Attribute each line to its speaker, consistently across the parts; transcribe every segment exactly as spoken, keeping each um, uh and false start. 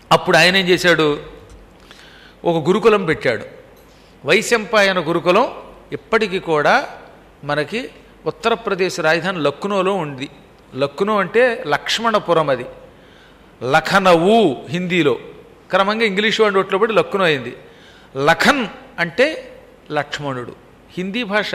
Speaker 1: అప్పుడు ఆయన ఏం చేశాడు, ఒక గురుకులం పెట్టాడు. వైశంపాయన గురుకులం ఇప్పటికీ కూడా మనకి ఉత్తరప్రదేశ్ రాజధాని లక్నోలో ఉంది. లక్నో అంటే లక్ష్మణపురం, అది లఖనవు హిందీలో, క్రమంగా ఇంగ్లీష్ వాడి ఒట్లో పడి లక్నో అయింది. లఖన్ అంటే లక్ష్మణుడు. హిందీ భాష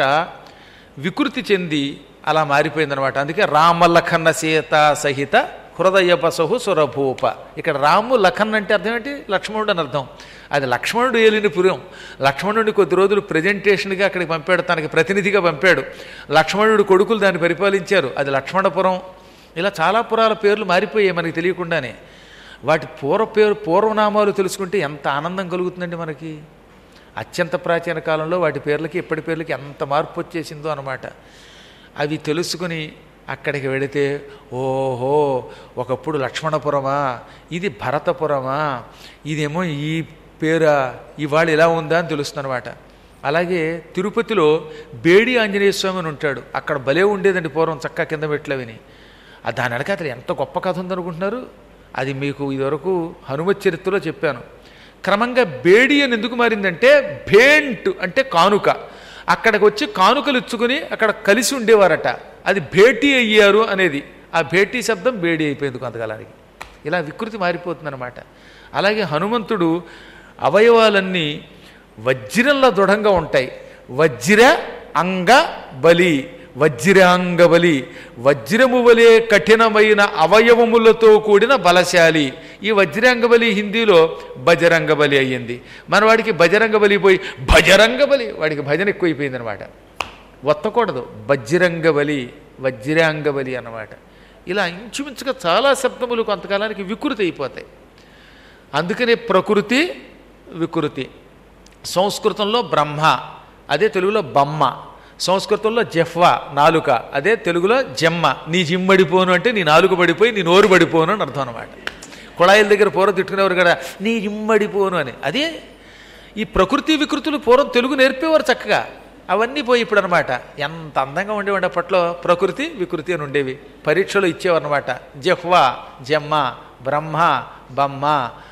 Speaker 1: వికృతి చెంది అలా మారిపోయిందనమాట. అందుకే రామలఖన సీత సహిత హృదయ బసహు సురభూప. ఇక్కడ రాము లఖన్ అంటే అర్థం ఏంటి, లక్ష్మణుడు అని అర్థం. అది లక్ష్మణుడు ఏలిన పురం. లక్ష్మణుడిని కొద్ది రోజులు ప్రజెంటేషన్గా అక్కడికి పంపాడు, తనకి ప్రతినిధిగా పంపాడు. లక్ష్మణుడు కొడుకులు దాన్ని పరిపాలించారు, అది లక్ష్మణపురం. ఇలా చాలా పురాల పేర్లు మారిపోయాయి మనకి తెలియకుండానే. వాటి పూర్వ పేరు పూర్వనామాలు తెలుసుకుంటే ఎంత ఆనందం కలుగుతుందండి మనకి. అత్యంత ప్రాచీన కాలంలో వాటి పేర్లకి ఇప్పటి పేర్లకి ఎంత మార్పు వచ్చేసిందో అనమాట. అవి తెలుసుకుని అక్కడికి వెళితే ఓహో ఒకప్పుడు లక్ష్మణపురమా, ఇది భరతపురమా, ఇదేమో ఈ పేరా, ఇవాళ ఇలా ఉందా అని తెలుస్తుంది అనమాట. అలాగే తిరుపతిలో బేడి ఆంజనేయ స్వామి అని ఉంటాడు. అక్కడ భలే ఉండేదండి పూర్వం, చక్కా కింద మెట్ల విని. దాని వెనక అతను ఎంత గొప్ప కథ ఉందనుకుంటున్నారు. అది మీకు ఇదివరకు హనుమత్ చరిత్రలో చెప్పాను. క్రమంగా బేడి అని ఎందుకు మారిందంటే భేంట్ అంటే కానుక. అక్కడికి వచ్చి కానుకలు ఇచ్చుకుని అక్కడ కలిసి ఉండేవారట, అది భేటీ అయ్యారు అనేది. ఆ భేటీ శబ్దం బేడి అయిపోయింది కొంతకాలానికి. ఇలా వికృతి మారిపోతుందన్నమాట. అలాగే హనుమంతుడు అవయవాలన్నీ వజ్రంలా దృఢంగా ఉంటాయి. వజ్ర అంగ బలి, వజ్రాంగబలి, వజ్రము వలె కఠినమైన అవయవములతో కూడిన బలశాలి. ఈ వజ్రాంగబలి హిందీలో బజరంగబలి అయ్యింది. మన వాడికి బజరంగబలి పోయి భజరంగబలి, వాడికి భజన ఎక్కువైపోయింది అనమాట. ఒత్తకూడదు, వజ్రంగబలి వజ్రాంగబలి అన్నమాట. ఇలా ఇంచుమించుగా చాలా శబ్దములు కొంతకాలానికి వికృతి అయిపోతాయి. అందుకనే ప్రకృతి వికృతి. సంస్కృతంలో బ్రహ్మ, అదే తెలుగులో బమ్మ. సంస్కృతంలో జెఫ్వా నాలుక, అదే తెలుగులో జమ్మ. నీ జిమ్మడిపోను అంటే నీ నాలుక పడిపోయి నీ నోరు పడిపోను అని అర్థం అనమాట. కుళాయిల దగ్గర పూర్వం తిట్టుకునేవారు కదా, నీ జిమ్మడిపోను అని. అదే ఈ ప్రకృతి వికృతులు పూర్వం తెలుగు నేర్పేవారు చక్కగా. అవన్నీ పోయి ఇప్పుడు అనమాట. ఎంత అందంగా ఉండేవాడు అప్పట్లో. ప్రకృతి వికృతి అని ఉండేవి, పరీక్షలో ఇచ్చేవారు అనమాట. జెఫ్వా జమ్మ, బ్రహ్మ బమ్మ.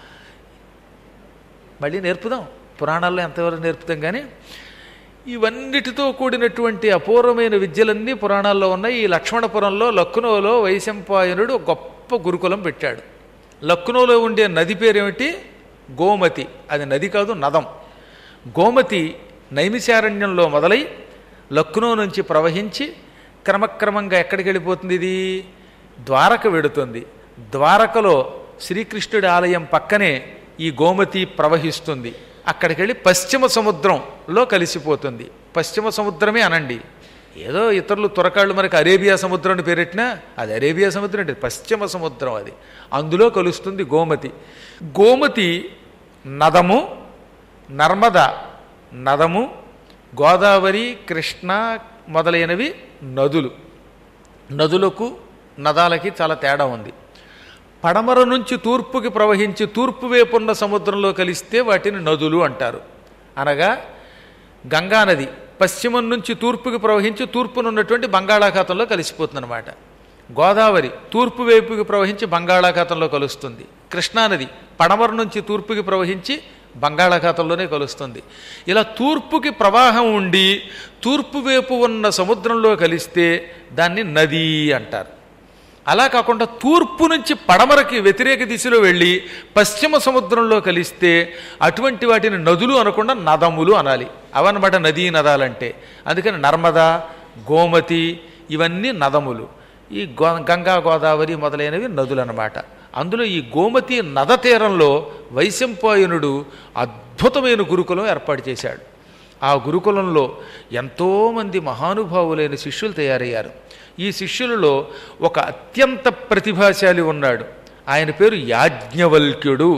Speaker 1: మళ్ళీ నేర్పుదాం, పురాణాల్లో ఎంతవరకు నేర్పుతాం. కానీ ఇవన్నిటితో కూడినటువంటి అపూర్వమైన విద్యలన్నీ పురాణాల్లో ఉన్నాయి. ఈ లక్ష్మణపురంలో లక్నోలో వైశంపాయనుడు గొప్ప గురుకులం పెట్టాడు. లక్నోలో ఉండే నది పేరేమిటి, గోమతి. అది నది కాదు, నదం. గోమతి నైమిశారణ్యంలో మొదలై లక్నో నుంచి ప్రవహించి క్రమక్రమంగా ఎక్కడికి వెళ్ళిపోతుంది, ఇది ద్వారక వెడుతుంది. ద్వారకలో శ్రీకృష్ణుడి ఆలయం పక్కనే ఈ గోమతి ప్రవహిస్తుంది. అక్కడికి వెళ్ళి పశ్చిమ సముద్రంలో కలిసిపోతుంది. పశ్చిమ సముద్రమే అనండి, ఏదో ఇతరులు తురకాళ్ళు మనకి అరేబియా సముద్రం అని పేరెట్టినా అది అరేబియా సముద్రం అంటే పశ్చిమ సముద్రం. అది అందులో కలుస్తుంది గోమతి. గోమతి నదము, నర్మద నదము, గోదావరి కృష్ణ మొదలైనవి నదులు. నదులకు నదాలకి చాలా తేడా ఉంది. పడమర నుంచి తూర్పుకి ప్రవహించి తూర్పు వైపున్న సముద్రంలో కలిస్తే వాటిని నదులు అంటారు. అనగా గంగానది పశ్చిమం నుంచి తూర్పుకి ప్రవహించి తూర్పునున్నటువంటి బంగాళాఖాతంలో కలిసిపోతుందన్నమాట. గోదావరి తూర్పు వైపుకి ప్రవహించి బంగాళాఖాతంలో కలుస్తుంది. కృష్ణానది పడమర నుంచి తూర్పుకి ప్రవహించి బంగాళాఖాతంలోనే కలుస్తుంది. ఇలా తూర్పుకి ప్రవాహం ఉండి తూర్పు వైపు ఉన్న సముద్రంలో కలిస్తే దాన్ని నది అంటారు. అలా కాకుండా తూర్పు నుంచి పడమరకి వ్యతిరేక దిశలో వెళ్ళి పశ్చిమ సముద్రంలో కలిస్తే అటువంటి వాటిని నదులు అనకుండా నదములు అనాలి. అవన్నమాట నదీ నదాలంటే. అందుకని నర్మదా గోమతి ఇవన్నీ నదములు. ఈ గో గంగా గోదావరి మొదలైనవి నదులు అన్నమాట. అందులో ఈ గోమతి నద తీరంలో వైశంపాయనుడు అద్భుతమైన గురుకులం ఏర్పాటు చేశాడు. ఆ గురుకులంలో ఎంతోమంది మహానుభావులైన శిష్యులు తయారయ్యారు. ఈ శిష్యులలో ఒక అత్యంత ప్రతిభాశాలి ఉన్నాడు. ఆయన పేరు యాజ్ఞవల్క్యుడు.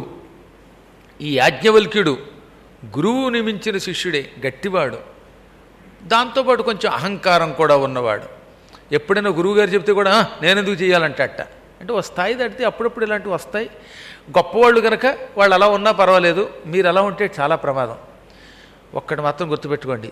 Speaker 1: ఈ యాజ్ఞవల్క్యుడు గురువుని మించిన శిష్యుడే, గట్టివాడు. దాంతోపాటు కొంచెం అహంకారం కూడా ఉన్నవాడు. ఎప్పుడైనా గురువుగారు చెప్తే కూడా నేనెందుకు చేయాలంటట. అంటే వస్తాయి దాటితే అప్పుడప్పుడు ఇలాంటివి వస్తాయి. గొప్పవాళ్ళు కనుక వాళ్ళు అలా ఉన్నా పర్వాలేదు, మీరు అలా ఉంటే చాలా ప్రమాదం. ఒక్కటి మాత్రం గుర్తుపెట్టుకోండి,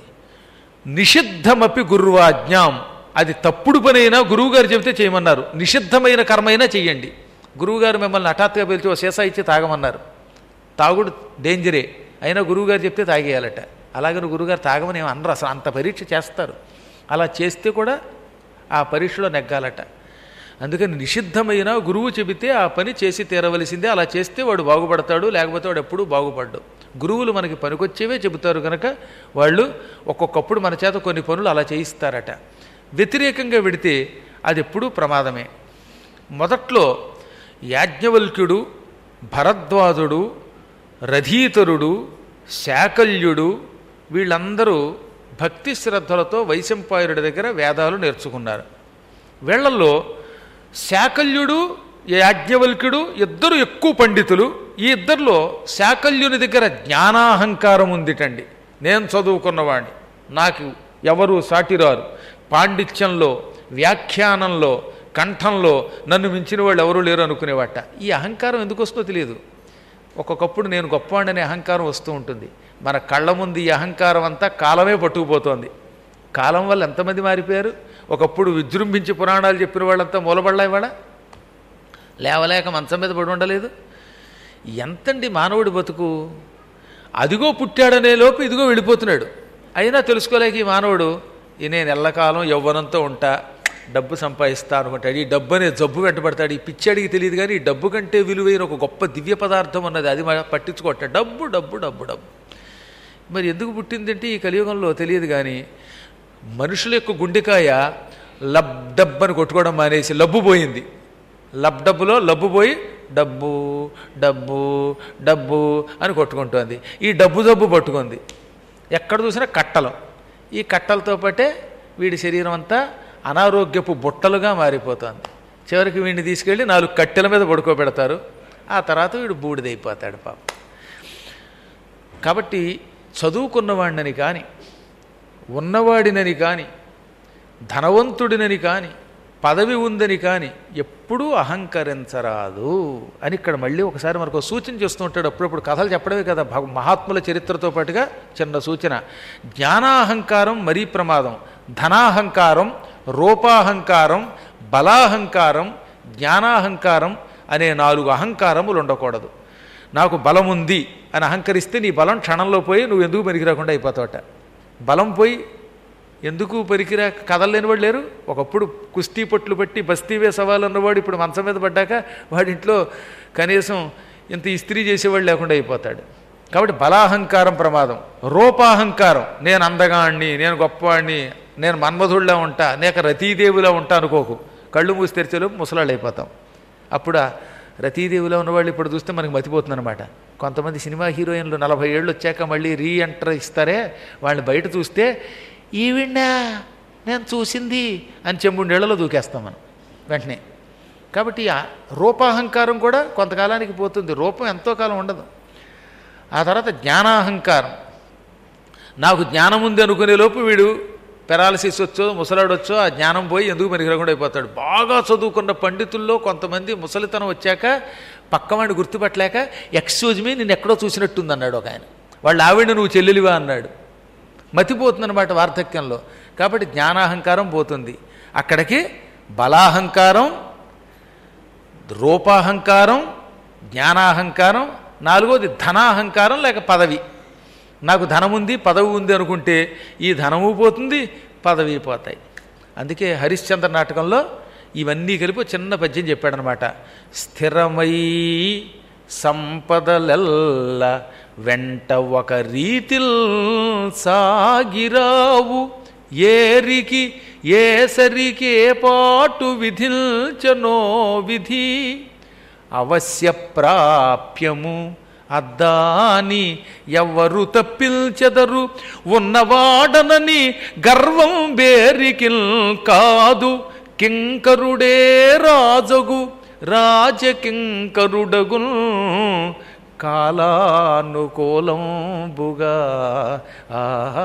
Speaker 1: నిషిద్ధమపి గురువాజ్ఞాం. అది తప్పుడు పనైనా గురువుగారు చెబితే చేయమన్నారు. నిషిద్ధమైన కర్మైనా చెయ్యండి, గురువుగారు మిమ్మల్ని హఠాత్తుగా పిలిచి ఓ సీసా ఇచ్చి తాగమన్నారు. తాగుడు డేంజరే, అయినా గురువుగారు చెప్తే తాగేయాలట. అలాగని గురువుగారు తాగమని ఏమి అనరు, అసలు అంత పరీక్ష చేస్తారు. అలా చేస్తే కూడా ఆ పరీక్షలో నెగ్గాలట. అందుకని నిషిద్ధమైన గురువు చెబితే ఆ పని చేసి తీరవలసిందే. అలా చేస్తే వాడు బాగుపడతాడు, లేకపోతే వాడు ఎప్పుడూ బాగుపడ్డు. గురువులు మనకి పనికొచ్చేవే చెబుతారు కనుక వాళ్ళు ఒక్కొక్కప్పుడు మన చేత కొన్ని పనులు అలా చేయిస్తారట. వ్యతిరేకంగా పెడితే అది ఎప్పుడూ ప్రమాదమే. మొదట్లో యాజ్ఞవల్క్యుడు, భరద్వాజుడు, రథీతరుడు, శాకల్యుడు వీళ్ళందరూ భక్తి శ్రద్ధలతో వైశంపాయనుడి దగ్గర వేదాలు నేర్చుకున్నారు. వీళ్లలో శాకల్యుడు, యాజ్ఞవల్క్యుడు ఇద్దరు ఎక్కువ పండితులు. ఈ ఇద్దరిలో శాకల్యుని దగ్గర జ్ఞానాహంకారం ఉందిటండి. నేను చదువుకున్నవాడిని, నాకు ఎవరు సాటిరారు, పాండిత్యంలో, వ్యాఖ్యానంలో, కంఠంలో నన్ను మించిన వాళ్ళు ఎవరూ లేరు అనుకునేవాట. ఈ అహంకారం ఎందుకు వస్తుందో తెలియదు. ఒక్కొక్కప్పుడు నేను గొప్పవాడిని అహంకారం వస్తూ ఉంటుంది. మన కళ్ళ ముందు ఈ అహంకారం అంతా కాలమే పట్టుకుపోతోంది. కాలం వల్ల ఎంతమంది మారిపోయారు. ఒకప్పుడు విజృంభించి పురాణాలు చెప్పిన వాళ్ళంతా మూలబడలా, ఇవాళ లేవలేక మంచం మీద పడి ఉండలేదు. ఎంతండి మానవుడి బతుకు. అదిగో పుట్టాడనే లోపు ఇదిగో వెళ్ళిపోతున్నాడు. అయినా తెలుసుకోలేక ఈ మానవుడు ఈ నేను ఎల్లకాలం యవ్వనంతో ఉంటా, డబ్బు సంపాదిస్తా అనుకుంటాడు. ఈ డబ్బు అనే జబ్బు వెంటబడతాడు. ఈ పిచ్చాడికి తెలియదు కానీ ఈ డబ్బు కంటే విలువైన ఒక గొప్ప దివ్య పదార్థం అన్నది అది పట్టించుకోవట్టాడు. డబ్బు డబ్బు డబ్బు డబ్బు మరి ఎందుకు పుట్టిందంటే ఈ కలియుగంలో తెలియదు. కానీ మనుషుల యొక్క గుండెకాయ లబ్ డబ్బు అని కొట్టుకోవడం మానేసి లబ్బు పోయింది. లబ్ డబ్బులో లబ్బు పోయి డబ్బు డబ్బు డబ్బు అని కొట్టుకుంటుంది. ఈ డబ్బు జబ్బు పట్టుకుంది. ఎక్కడ చూసినా కట్టలు. ఈ కట్టలతో పాటే వీడి శరీరం అంతా అనారోగ్యపు బుట్టలుగా మారిపోతుంది. చివరికి వీడిని తీసుకెళ్ళి నాలుగు కట్టెల మీద పడుకోబెడతారు. ఆ తర్వాత వీడు బూడిదైపోతాడు పాపం. కాబట్టి చదువుకున్నవాడినని కానీ, ఉన్నవాడినని కానీ, ధనవంతుడినని కానీ, పదవి ఉందని కానీ ఎప్పుడూ అహంకరించరాదు అని ఇక్కడ మళ్ళీ ఒకసారి మనకు సూచన చేస్తూ ఉంటాడు. అప్పుడప్పుడు కథలు చెప్పడమే కదా, మహాత్ముల చరిత్రతో పాటుగా చిన్న సూచన. జ్ఞానాహంకారం మరీ ప్రమాదం. ధనాహంకారం, రూపాహంకారం, బలాహంకారం, జ్ఞానాహంకారం అనే నాలుగు అహంకారములు ఉండకూడదు. నాకు బలం ఉంది అని అహంకరిస్తే నీ బలం క్షణంలో పోయి నువ్వు ఎందుకు పనికిరాకుండా అయిపోతావట. బలం పోయి ఎందుకు పనికిరా కదలలేని వాడు లేరు. ఒకప్పుడు కుస్తీ పట్లు పట్టి బస్తీవే సవాలు అన్నవాడు ఇప్పుడు మంచం మీద పడ్డాక వాడింట్లో కనీసం ఇంత ఇస్త్రీ చేసేవాడు లేకుండా అయిపోతాడు. కాబట్టి బలాహంకారం ప్రమాదం. రూపాహంకారం, నేను అందగాణ్ణి, నేను గొప్పవాడిని, నేను మన్మధుడిలా ఉంటా, నేను రతీదేవిలా ఉంటా అనుకోకు. కళ్ళు మూసి తెరిచేలోపు ముసలాళ్ళు అయిపోతాం. అప్పుడు ఆ రతీదేవిలో ఉన్నవాళ్ళు ఇప్పుడు చూస్తే మనకి మతిపోతుందన్నమాట. కొంతమంది సినిమా హీరోయిన్లు నలభై ఏళ్ళు వచ్చాక మళ్ళీ రీ ఎంటర్ ఇస్తారే, వాళ్ళని బయట చూస్తే ఈవిడ్నా నేను చూసింది అని చెంబుండేళ్లలో దూకేస్తాం మనం వెంటనే. కాబట్టి ఆ రూపాహంకారం కూడా కొంతకాలానికి పోతుంది. రూపం ఎంతో కాలం ఉండదు. ఆ తర్వాత జ్ఞానాహంకారం. నాకు జ్ఞానం ఉంది అనుకునే లోపు వీడు పెరాలసిస్ వచ్చో ముసలాడొచ్చో ఆ జ్ఞానం పోయి ఎందుకు పనికిరాకుండా అయిపోతాడు. బాగా చదువుకున్న పండితుల్లో కొంతమంది ముసలితనం వచ్చాక పక్కవాడిని గుర్తుపట్టలేక ఎక్స్క్యూజ్ మీ నేను ఎక్కడో చూసినట్టుంది అన్నాడు ఒక ఆయన. వాళ్ళు ఆవిడ నువ్వు చెల్లెలివా అన్నాడు. మతిపోతుందన్నమాట వార్ధక్యంలో. కాబట్టి జ్ఞానాహంకారం పోతుంది. అక్కడికి బలాహంకారం, రూపాహంకారం, జ్ఞానాహంకారం, నాలుగోది ధనాహంకారం లేక పదవి. నాకు ధనం ఉంది, పదవి ఉంది అనుకుంటే ఈ ధనము పోతుంది, పదవి పోతాయి. అందుకే హరిశ్చంద్ర నాటకంలో ఇవన్నీ కలిపి చిన్న పద్యం చెప్పాడనమాట. స్థిరమై సంపదలెల్ల వెంట ఒక రీతిల్ సాగిరావు, ఏరికి ఏసరికి ఏ పాటు విధిల్చనో విధి, అవశ్య ప్రాప్యము అద్దాని ఎవ్వరు తప్పిల్చెదరు, ఉన్నవాడనని గర్వం బేరికిల్ కాదు, కింకరుడే రాజగు రాజకింకరుడగున్ కాలానుకూలంబుగా. ఆ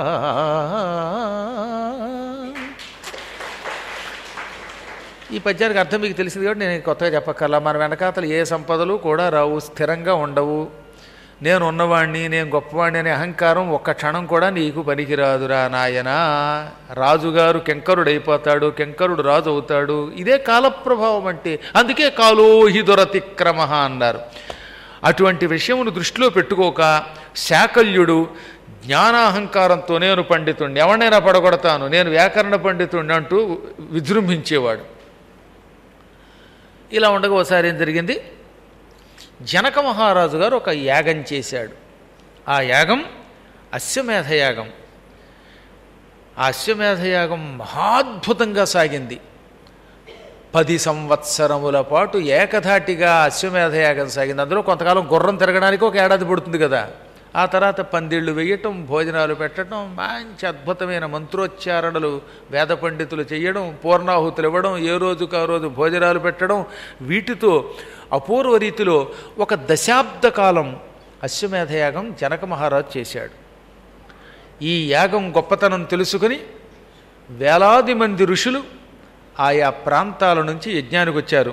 Speaker 1: ఈ పద్యానికి అర్థం మీకు తెలిసింది కాబట్టి నేను కొత్తగా చెప్పక్కర్లా. మన వెనకాతలు ఏ సంపదలు కూడా రావు, స్థిరంగా ఉండవు. నేను ఉన్నవాణ్ణి, నేను గొప్పవాణ్ణి అనే అహంకారం ఒక్క క్షణం కూడా నీకు పనికిరాదురా నాయనా. రాజుగారు కెంకరుడైపోతాడు, కెంకరుడు రాజు అవుతాడు. ఇదే కాలప్రభావం అంటే. అందుకే కాలోహి దురతిక్రమ అన్నారు. అటువంటి విషయమును దృష్టిలో పెట్టుకోక శాకల్యుడు జ్ఞానాహంకారంతో నేను పండితుణ్ణి, ఎవరినైనా పడగొడతాను, నేను వ్యాకరణ పండితుణ్ణి అంటూ విజృంభించేవాడు. ఇలా ఉండగా ఒకసారి ఏం జరిగింది, జనక మహారాజు గారు ఒక యాగం చేశాడు. ఆ యాగం అశ్వమేధ యాగం. ఆ అశ్వమేధ యాగం మహాద్భుతంగా సాగింది. పది సంవత్సరముల పాటు ఏకధాటిగా అశ్వమేధ యాగం సాగింది. అందులో కొంతకాలం గుర్రం తిరగడానికి ఒక ఏడాది పడుతుంది కదా. ఆ తర్వాత పందిళ్ళు వేయటం, భోజనాలు పెట్టడం, మంచి అద్భుతమైన మంత్రోచ్చారణలు వేద పండితులు చేయడం, పూర్ణాహుతులు ఇవ్వడం, ఏ రోజుకు ఆ రోజు భోజనాలు పెట్టడం, వీటితో అపూర్వ రీతిలో ఒక దశాబ్ద కాలం అశ్వమేధయాగం జనక మహారాజు చేశాడు. ఈ యాగం గొప్పతనం తెలుసుకుని వేలాది మంది ఋషులు ఆయా ప్రాంతాల నుంచి యజ్ఞానికి వచ్చారు.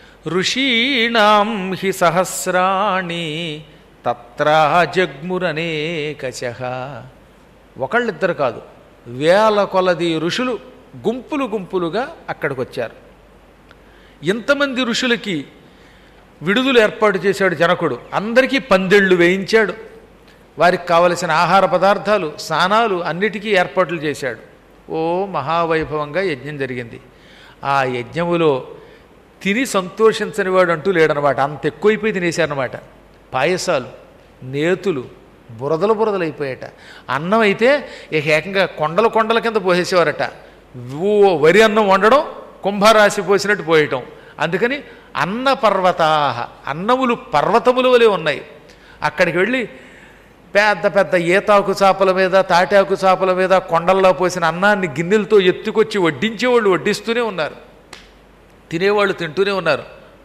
Speaker 1: ఋషీణాం హి సహస్రాణి తత్రా జగ్మురనేకశః. ఒకళ్ళిద్దరు కాదు, వేల కొలది ఋషులు గుంపులు గుంపులుగా అక్కడికి వచ్చారు. ఇంతమంది ఋషులకి విడుదల ఏర్పాటు చేశాడు జనకుడు. అందరికీ పందిళ్ళు వేయించాడు. వారికి కావలసిన ఆహార పదార్థాలు, స్నానాలు అన్నిటికీ ఏర్పాట్లు చేశాడు. ఓ మహావైభవంగా యజ్ఞం జరిగింది. ఆ యజ్ఞములో తిని సంతోషించని వాడు అంటూ లేడనమాట. అంత ఎక్కువైపోయి తినేశారనమాట. పాయసాలు, నేతులు బురదలు బురదలైపోయాట. అన్నం అయితే ఇక ఏకంగా కొండల కొండల కింద పోసేసేవారట. ఓ వరి అన్నం వండడం, కుంభరాశి పోసినట్టు పోయటం. అందుకని అన్న పర్వతాహ, అన్నములు పర్వతముల వలె ఉన్నాయి. అక్కడికి వెళ్ళి పెద్ద పెద్ద ఈతాకు చాపల మీద, తాటాకు చాపల మీద కొండల్లో పోసిన అన్నాన్ని గిన్నెలతో ఎత్తుకొచ్చి వడ్డించేవాళ్ళు వడ్డిస్తూనే ఉన్నారు, తినేవాళ్ళు తింటూనే ఉన్నారు.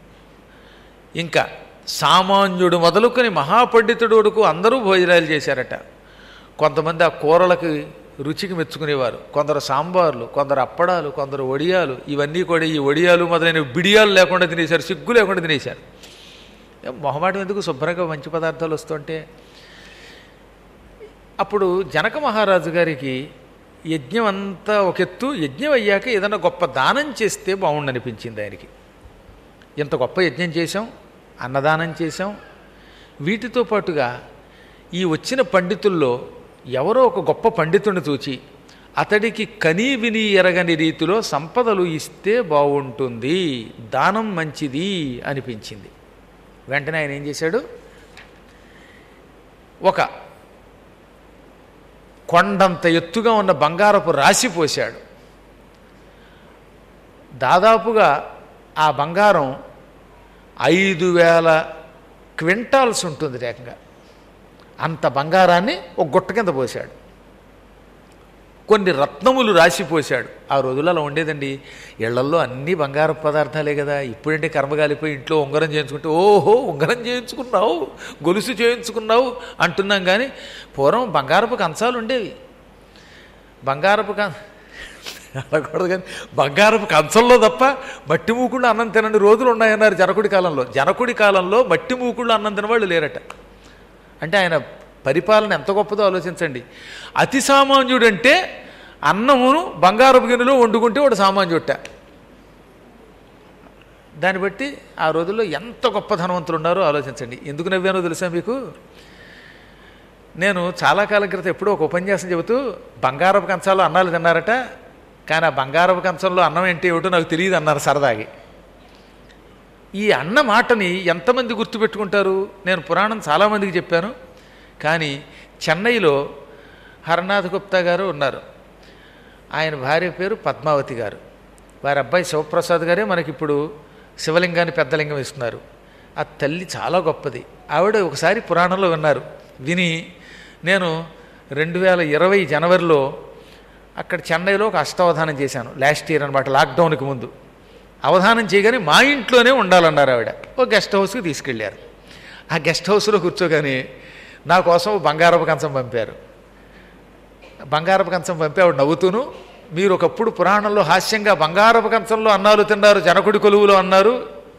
Speaker 1: ఇంకా సామాన్యుడు మొదలుకొని మహాపండితుడు వరకు అందరూ భోజనాలు చేశారట. కొంతమంది ఆ కూరలకి రుచికి మెచ్చుకునేవారు. కొందరు సాంబార్లు, కొందరు అప్పడాలు, కొందరు వడియాలు. ఇవన్నీ కూడా ఈ వడియాలు మొదలైన బిడియాలు లేకుండా తినేశారు, సిగ్గు లేకుండా తినేశారు. మొహమాటం ఎందుకు, శుభ్రంగా మంచి పదార్థాలు వస్తుంటే. అప్పుడు జనక మహారాజు గారికి యజ్ఞం అంతా ఒక ఎత్తు, యజ్ఞం అయ్యాక ఏదైనా గొప్ప దానం చేస్తే బాగుండనిపించింది ఆయనకి. ఇంత గొప్ప యజ్ఞం చేశాం, అన్నదానం చేశాం, వీటితో పాటుగా ఈ వచ్చిన పండితుల్లో ఎవరో ఒక గొప్ప పండితుడిని చూచి అతడికి కనీ విని ఎరగని రీతిలో సంపదలు ఇస్తే బాగుంటుంది, దానం మంచిది అనిపించింది. వెంటనే ఆయన ఏం చేశాడు, ఒక కొండంత ఎత్తుగా ఉన్న బంగారపు రాశి పోశాడు. దాదాపుగా ఆ బంగారం ఐదు వేల క్వింటాల్స్ ఉంటుంది ఏకంగా. అంత బంగారాన్ని ఒక గుట్ట కింద పోశాడు. కొన్ని రత్నములు రాసిపోశాడు. ఆ రోజుల్లో అలా ఉండేదండి. ఇళ్లల్లో అన్నీ బంగారు పదార్థాలే కదా. ఇప్పుడంటే కర్మగాలిపోయి ఇంట్లో ఉంగరం చేయించుకుంటే ఓహో ఉంగరం చేయించుకున్నావు, గొలుసు చేయించుకున్నావు అంటున్నాం. కానీ పూర్వం బంగారపు కంచాలు ఉండేవి. బంగారపు కం అనకూడదు కానీ బంగారపు కంచంలో తప్ప మట్టి మూకుళ్ళు అన్నం తినని రోజులు ఉన్నాయన్నారు జనకుడి కాలంలో. జనకుడి కాలంలో మట్టి మూకుళ్ళు అన్నం తినవాళ్ళు లేరట. అంటే ఆయన పరిపాలన ఎంత గొప్పదో ఆలోచించండి. అతి సామాన్యుడంటే అన్నమును బంగారపు గిన్నెలో వండుకుంటే వాడు సామాన్యుట. దాన్ని బట్టి ఆ రోజుల్లో ఎంత గొప్ప ధనవంతులు ఉన్నారో ఆలోచించండి. ఎందుకు నవ్వానో తెలుసా మీకు? నేను చాలా కాలం క్రితం ఎప్పుడో ఒక ఉపన్యాసం చెబుతూ బంగారపు కంచాల్లో అన్నాలు తిన్నారట, కానీ ఆ బంగారపు కంచంలో అన్నం ఏంటి ఏమిటో నాకు తెలియదు అన్నారు సరదాగి. ఈ అన్న మాటని ఎంతమంది గుర్తుపెట్టుకుంటారు? నేను పురాణం చాలామందికి చెప్పాను. కానీ చెన్నైలో హరనాథ్ గుప్తా గారు ఉన్నారు. ఆయన భార్య పేరు పద్మావతి గారు. వారి అబ్బాయి శివప్రసాద్ గారే మనకిప్పుడు శివలింగాన్ని పెద్దలింగం ఇస్తున్నారు. ఆ తల్లి చాలా గొప్పది. ఆవిడ ఒకసారి పురాణంలో విన్నారు. విని నేను రెండు వేల ఇరవై జనవరిలో అక్కడ చెన్నైలో ఒక అష్టావధానం చేశాను. లాస్ట్ ఇయర్ అనమాట, లాక్డౌన్కి ముందు. అవధానం చేయగానే మా ఇంట్లోనే ఉండాలన్నారు ఆవిడ. ఓ గెస్ట్ హౌస్కి తీసుకెళ్ళారు. ఆ గెస్ట్ హౌస్లో కూర్చోగానే నా కోసం బంగారపు కంచం పంపారు. బంగారపు కంచం పంపి ఆవిడ నవ్వుతూను, మీరు ఒకప్పుడు పురాణంలో హాస్యంగా బంగారపు కంచంలో అన్నాలు తిన్నారు, జనకుడి కొలువులో అన్నారు,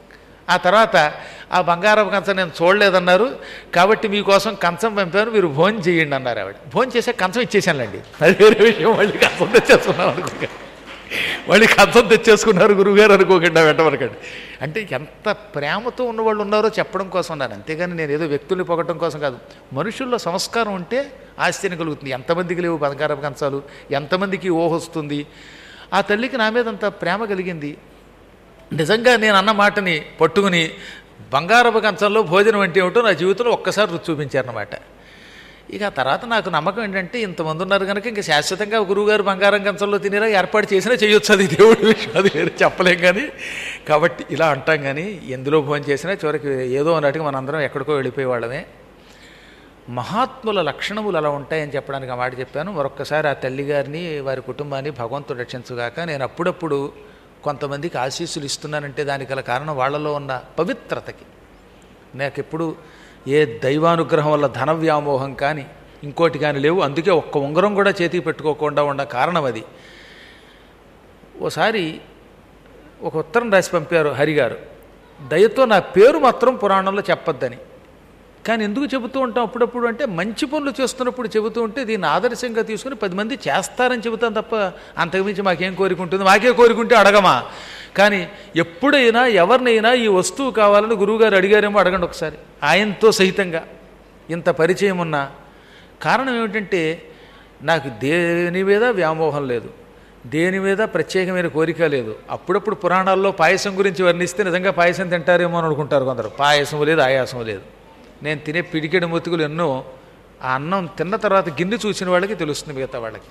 Speaker 1: ఆ తర్వాత ఆ బంగారపు కంచం నేను చూడలేదన్నారు, కాబట్టి మీకోసం కంచం పంపాను, మీరు భోజనం చేయండి అన్నారు ఆవిడ. భోజనం చేసే కంచం ఇచ్చేసానులేండి, అది వేరే విషయం. మళ్ళీ కంచం తెచ్చేసుకున్నాం అనుకోకండి, మళ్ళీ కంచం తెచ్చేసుకున్నారు గురువుగారు అనుకోకండి, వెంటవరకండి. అంటే ఎంత ప్రేమతో ఉన్నవాళ్ళు ఉన్నారో చెప్పడం కోసం ఉన్నారు, అంతేగాని నేను ఏదో వ్యక్తుల్ని పొగటం కోసం కాదు. మనుషుల్లో సంస్కారం ఉంటే ఆశ్చర్యం కలుగుతుంది. ఎంతమందికి లేవు బంగారపు కంచాలు, ఎంతమందికి ఊహొస్తుంది. ఆ తల్లికి నా మీద అంత ప్రేమ కలిగింది. నిజంగా నేను అన్న మాటని పట్టుకుని బంగారపు కంచంలో భోజనం అంటే ఏమిటో నా జీవితంలో ఒక్కసారి రుచి చూపించారన్నమాట. ఇక ఆ తర్వాత నాకు నమ్మకం ఏంటంటే ఇంతమంది ఉన్నారు కనుక ఇంకా శాశ్వతంగా గురువుగారు బంగారం కంచంలో తినేలా ఏర్పాటు చేసినా చేయొచ్చు, అది దేవుడి విషయం, అది వేరు చెప్పలేం. కానీ కాబట్టి ఇలా అంటాం, కానీ ఎందులో భోజనం చేసినా చివరికి ఏదో అన్నట్టుగా మనందరం ఎక్కడికో వెళ్ళిపోయేవాళ్ళమే. మహాత్ముల లక్షణములు అలా ఉంటాయని చెప్పడానికి ఆ మాట చెప్పాను. మరొక్కసారి ఆ తల్లిగారిని వారి కుటుంబాన్ని భగవంతుడు రక్షించుగాక. నేను అప్పుడప్పుడు కొంతమందికి ఆశీస్సులు ఇస్తున్నానంటే దానికి గల కారణం వాళ్ళలో ఉన్న పవిత్రతకి. నాకు ఎప్పుడు ఏ దైవానుగ్రహం వల్ల ధన వ్యామోహం కానీ ఇంకోటి కానీ లేవు. అందుకే ఒక్క ఉంగరం కూడా చేతికి పెట్టుకోకుండా ఉన్న కారణం అది. ఓసారి ఒక ఉత్తరం రాసి పంపారు హరిగారు, దయతో నా పేరు మాత్రం పురాణంలో చెప్పొద్దని. కానీ ఎందుకు చెబుతూ ఉంటాం అప్పుడప్పుడు అంటే, మంచి పనులు చేస్తున్నప్పుడు చెబుతూ ఉంటే దీన్ని ఆదర్శంగా తీసుకుని పది మంది చేస్తారని చెబుతాం తప్ప అంతకుమించి మాకేం కోరికుంటుంది, మాకే కోరికుంటే అడగమా. కానీ ఎప్పుడైనా ఎవరినైనా ఈ వస్తువు కావాలని గురువుగారు అడిగారేమో అడగండి ఒకసారి, ఆయనతో సహితంగా. ఇంత పరిచయం ఉన్న కారణం ఏమిటంటే, నాకు దేని మీద వ్యామోహం లేదు, దేని మీద ప్రత్యేకమైన కోరిక లేదు. అప్పుడప్పుడు పురాణాల్లో పాయసం గురించి వర్ణిస్తే నిజంగా పాయసం తింటారేమో అని అనుకుంటారు కొందరు. పాయసం లేదు, ఆయాసం లేదు. నేను తినే పిడికెడు మొతుకులు ఎన్నో ఆ అన్నం తిన్న తర్వాత గిన్నె చూసిన వాళ్ళకి తెలుస్తుంది, మిగతా వాళ్ళకి.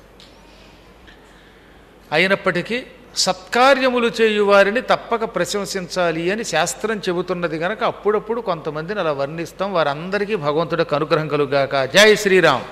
Speaker 1: అయినప్పటికీ సత్కార్యములు చేయు వారిని తప్పక ప్రశంసించాలి అని శాస్త్రం చెబుతున్నది కనుక అప్పుడప్పుడు కొంతమందిని అలా వర్ణిస్తాం. వారందరికీ భగవంతుడికి అనుగ్రహం కలుగాక. జై శ్రీరామ్.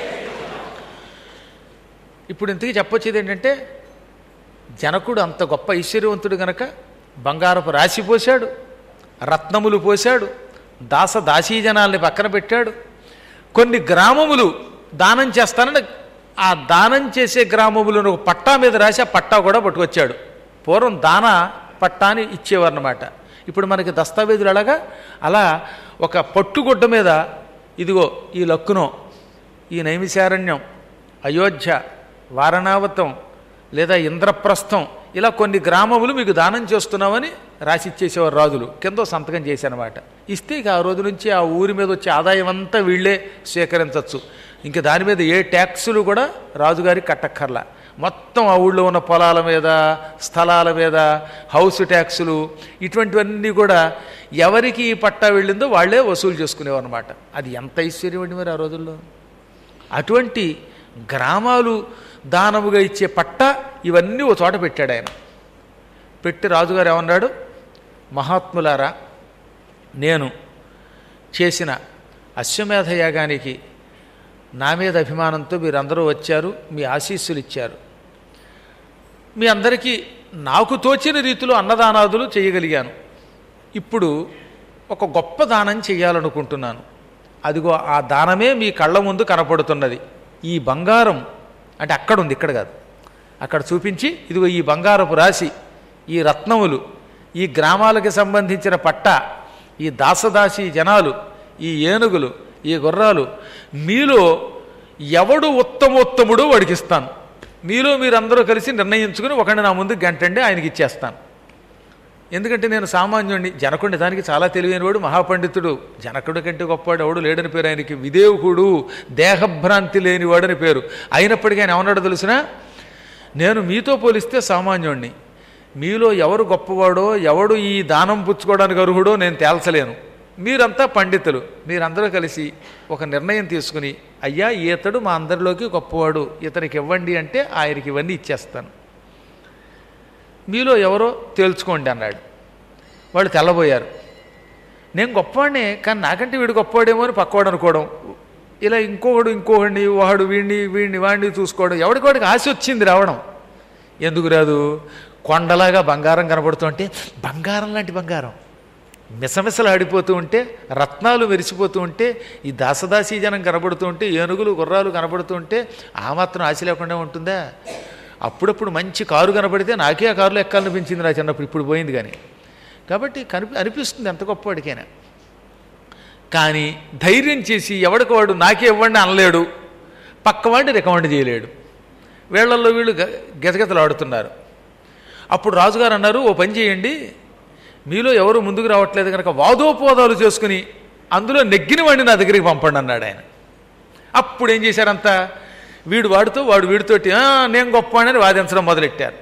Speaker 1: ఇప్పుడు ఇంతకీ చెప్పొచ్చేది ఏంటంటే, జనకుడు అంత గొప్ప ఐశ్వర్యవంతుడు గనక బంగారపు రాశి పోశాడు, రత్నములు పోశాడు, దాస దాసీజనాల్ని పక్కన పెట్టాడు. కొన్ని గ్రామములు దానం చేస్తానని ఆ దానం చేసే గ్రామములను ఒక పట్టా మీద రాసి ఆ పట్టా కూడా పట్టుకొచ్చాడు. పూర్వం దాన పట్టాని ఇచ్చేవారన్నమాట. ఇప్పుడు మనకి దస్తావేజులు అలాగా, అలా ఒక పట్టుగుడ్డ మీద ఇదిగో ఈ లక్కునో, ఈ నైమిశారణ్యం, అయోధ్య, వారణావతం లేదా ఇంద్రప్రస్థం, ఇలా కొన్ని గ్రామములు మీకు దానం చేస్తున్నామని రాసి ఇచ్చేసేవారు రాజులు. కింద సంతకం చేశానమాట. ఇస్తే ఇక ఆ రోజు నుంచి ఆ ఊరి మీద వచ్చే ఆదాయం అంతా వీళ్ళే స్వీకరించవచ్చు. ఇంకా దాని మీద ఏ ట్యాక్సులు కూడా రాజుగారికి కట్టక్కర్లా. మొత్తం ఆ ఊళ్ళో ఉన్న పొలాల మీద, స్థలాల మీద హౌస్ ట్యాక్సులు, ఇటువంటివన్నీ కూడా ఎవరికి ఈ పట్టా వెళ్ళిందో వాళ్ళే వసూలు చేసుకునేవారు అనమాట. అది ఎంత ఐశ్వర్యం అండి మరి ఆ రోజుల్లో. అటువంటి గ్రామాలు దానముగా ఇచ్చే పట్ట ఇవన్నీ ఓ చోట పెట్టాడు ఆయన. పెట్టి రాజుగారు ఏమన్నాడు, మహాత్ములారా, నేను చేసిన అశ్వమేధ యాగానికి నా మీద అభిమానంతో మీరందరూ వచ్చారు, మీ ఆశీస్సులు ఇచ్చారు. మీ అందరికీ నాకు తోచిన రీతిలో అన్నదానాదులు చేయగలిగాను. ఇప్పుడు ఒక గొప్ప దానం చేయాలనుకుంటున్నాను. అదిగో ఆ దానమే మీ కళ్ళ ముందు కనపడుతున్నది. ఈ బంగారం అంటే అక్కడ ఉంది, ఇక్కడ కాదు, అక్కడ చూపించి ఇదిగో ఈ బంగారపు రాశి, ఈ రత్నములు, ఈ గ్రామాలకు సంబంధించిన పట్ట, ఈ దాసదాసి జనాలు, ఈ ఏనుగులు, ఈ గుర్రాలు, మీలో ఎవడు ఉత్తమోత్తముడు వాడికిస్తాను. మీలో మీరందరూ కలిసి నిర్ణయించుకుని ఒకటి నా ముందు గంటండి ఆయనకి ఇచ్చేస్తాను. ఎందుకంటే నేను సామాన్యుడిని. జనకుడిని దానికి చాలా తెలివైనవాడు, మహాపండితుడు. జనకుడి కంటే గొప్పవాడు ఎవడు లేడని పేరు ఆయనకి. విదేవుకుడు, దేహభ్రాంతి లేనివాడని పేరు. అయినప్పటికీ ఆయన ఏమన్నాడో తెలిసినా, నేను మీతో పోలిస్తే సామాన్యుడిని, మీలో ఎవరు గొప్పవాడో, ఎవడు ఈ దానం పుచ్చుకోవడానికి అర్హుడో నేను తేల్చలేను. మీరంతా పండితులు, మీరందరూ కలిసి ఒక నిర్ణయం తీసుకుని, అయ్యా ఈతడు మా అందరిలోకి గొప్పవాడు, ఇతనికి ఇవ్వండి అంటే ఆయనకి ఇవన్నీ ఇచ్చేస్తాను, మీలో ఎవరో తేల్చుకోండి అన్నాడు. వాళ్ళు తెల్లబోయారు. నేను గొప్పవాడినే, కానీ నాకంటే వీడు గొప్పవాడేమో అని పక్కవాడు అనుకోవడం, ఇలా ఇంకొకడు ఇంకొకడిని, వాడు వీడిని వీడిని వాడిని చూసుకోవడం. ఎవడికి వాడికి ఆశ వచ్చింది రావడం. ఎందుకు రాదు? కొండలాగా బంగారం కనబడుతుంటే, బంగారం లాంటి బంగారం మిసమిసలు ఆడిపోతూ ఉంటే, రత్నాలు మెరిసిపోతూ ఉంటే, ఈ దాసదాసీ జనం కనబడుతూ ఉంటే, ఏనుగులు గుర్రాలు కనబడుతూ ఉంటే ఆ మాత్రం ఆశ లేకుండా ఉంటుందా? అప్పుడప్పుడు మంచి కారు కనబడితే నాకే ఆ కారులో ఎక్కాలనిపించింది నా చిన్నప్పుడు. ఇప్పుడు పోయింది కానీ. కాబట్టి కనిపి అనిపిస్తుంది ఎంత గొప్పవాడికైనా. కానీ ధైర్యం చేసి ఎవడికి వాడు నాకే ఇవ్వండి అనలేడు, పక్కవాడిని రికమెండ్ చేయలేడు. వీళ్ళల్లో వీళ్ళు గెజగెజలు ఆడుతున్నారు. అప్పుడు రాజుగారు అన్నారు, ఓ పని చేయండి, మీలో ఎవరు ముందుకు రావట్లేదు కనుక వాదోపవాదాలు చేసుకుని అందులో నెగ్గిన వాడిని నా దగ్గరికి పంపండి అన్నాడు ఆయన. అప్పుడు ఏం చేశారంతా, వీడు వాడుతూ వాడు వీడితోటి నేను గొప్పవాడిని వాదించడం మొదలెట్టారు.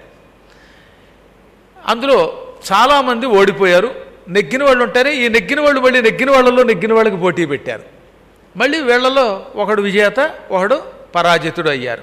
Speaker 1: అందులో చాలామంది ఓడిపోయారు. నెగ్గిన వాళ్ళు ఉంటారే, ఈ నెగ్గిన వాళ్ళు మళ్ళీ నెగ్గిన వాళ్ళలో నెగ్గిన వాళ్ళకి పోటీ పెట్టారు. మళ్ళీ వీళ్లలో ఒకడు విజేత, ఒకడు పరాజితుడు అయ్యారు.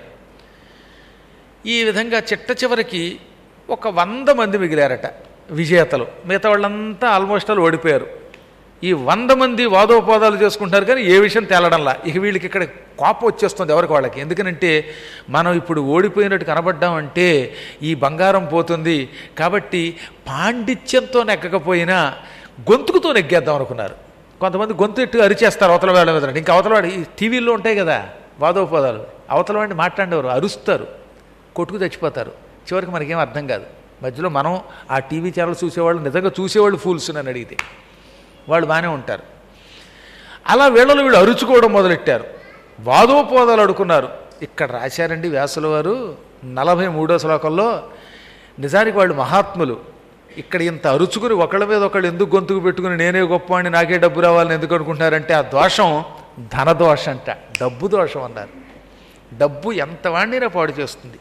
Speaker 1: ఈ విధంగా చిట్ట చివరికి ఒక వంద మంది మిగిలారట విజేతలు. మిగతా వాళ్ళంతా ఆల్మోస్ట్ ఆల్ ఓడిపోయారు. ఈ వంద మంది వాదోపవాదాలు చేసుకుంటారు కానీ ఏ విషయం తేలడంలా. ఇక వీళ్ళకి ఇక్కడ కోపం వచ్చేస్తుంది ఎవరికి వాళ్ళకి. ఎందుకనంటే మనం ఇప్పుడు ఓడిపోయినట్టు కనబడ్డామంటే ఈ బంగారం పోతుంది. కాబట్టి పాండిత్యంతో నెగ్గకపోయినా గొంతుకుతో నెగ్గేద్దాం అనుకున్నారు. కొంతమంది గొంతు ఎట్టు అరిచేస్తారు అవతల వాళ్ళ మీద. ఇంకా అవతల వాడు ఈ టీవీల్లో ఉంటాయి కదా వాదోపవాదాలు, అవతల వాడిని మాట్లాడేవారు అరుస్తారు, కొట్టుకు చచ్చిపోతారు. చివరికి మనకేం అర్థం కాదు. మధ్యలో మనం ఆ టీవీ ఛానల్ చూసేవాళ్ళు నిజంగా చూసేవాళ్ళు ఫూల్స్ నన్ను అడిగితే వాళ్ళు బాగానే ఉంటారు. అలా వీళ్ళలో వీళ్ళు అరుచుకోవడం మొదలెట్టారు, వాదోపవాదాలు అడుకున్నారు. ఇక్కడ రాశారండి వ్యాసుల వారు నలభై మూడో శ్లోకంలో, నిజానికి వాళ్ళు మహాత్ములు. ఇక్కడ ఇంత అరుచుకుని ఒకళ్ళ మీద ఒకళ్ళు ఎందుకు గొంతుకు పెట్టుకుని నేనే గొప్ప అని నాకే డబ్బు రావాలని ఎందుకు అనుకుంటున్నారంటే ఆ దోషం ధనదోషం అంట, డబ్బు దోషం అన్నారు. డబ్బు ఎంత వాడినా పాడు చేస్తుంది.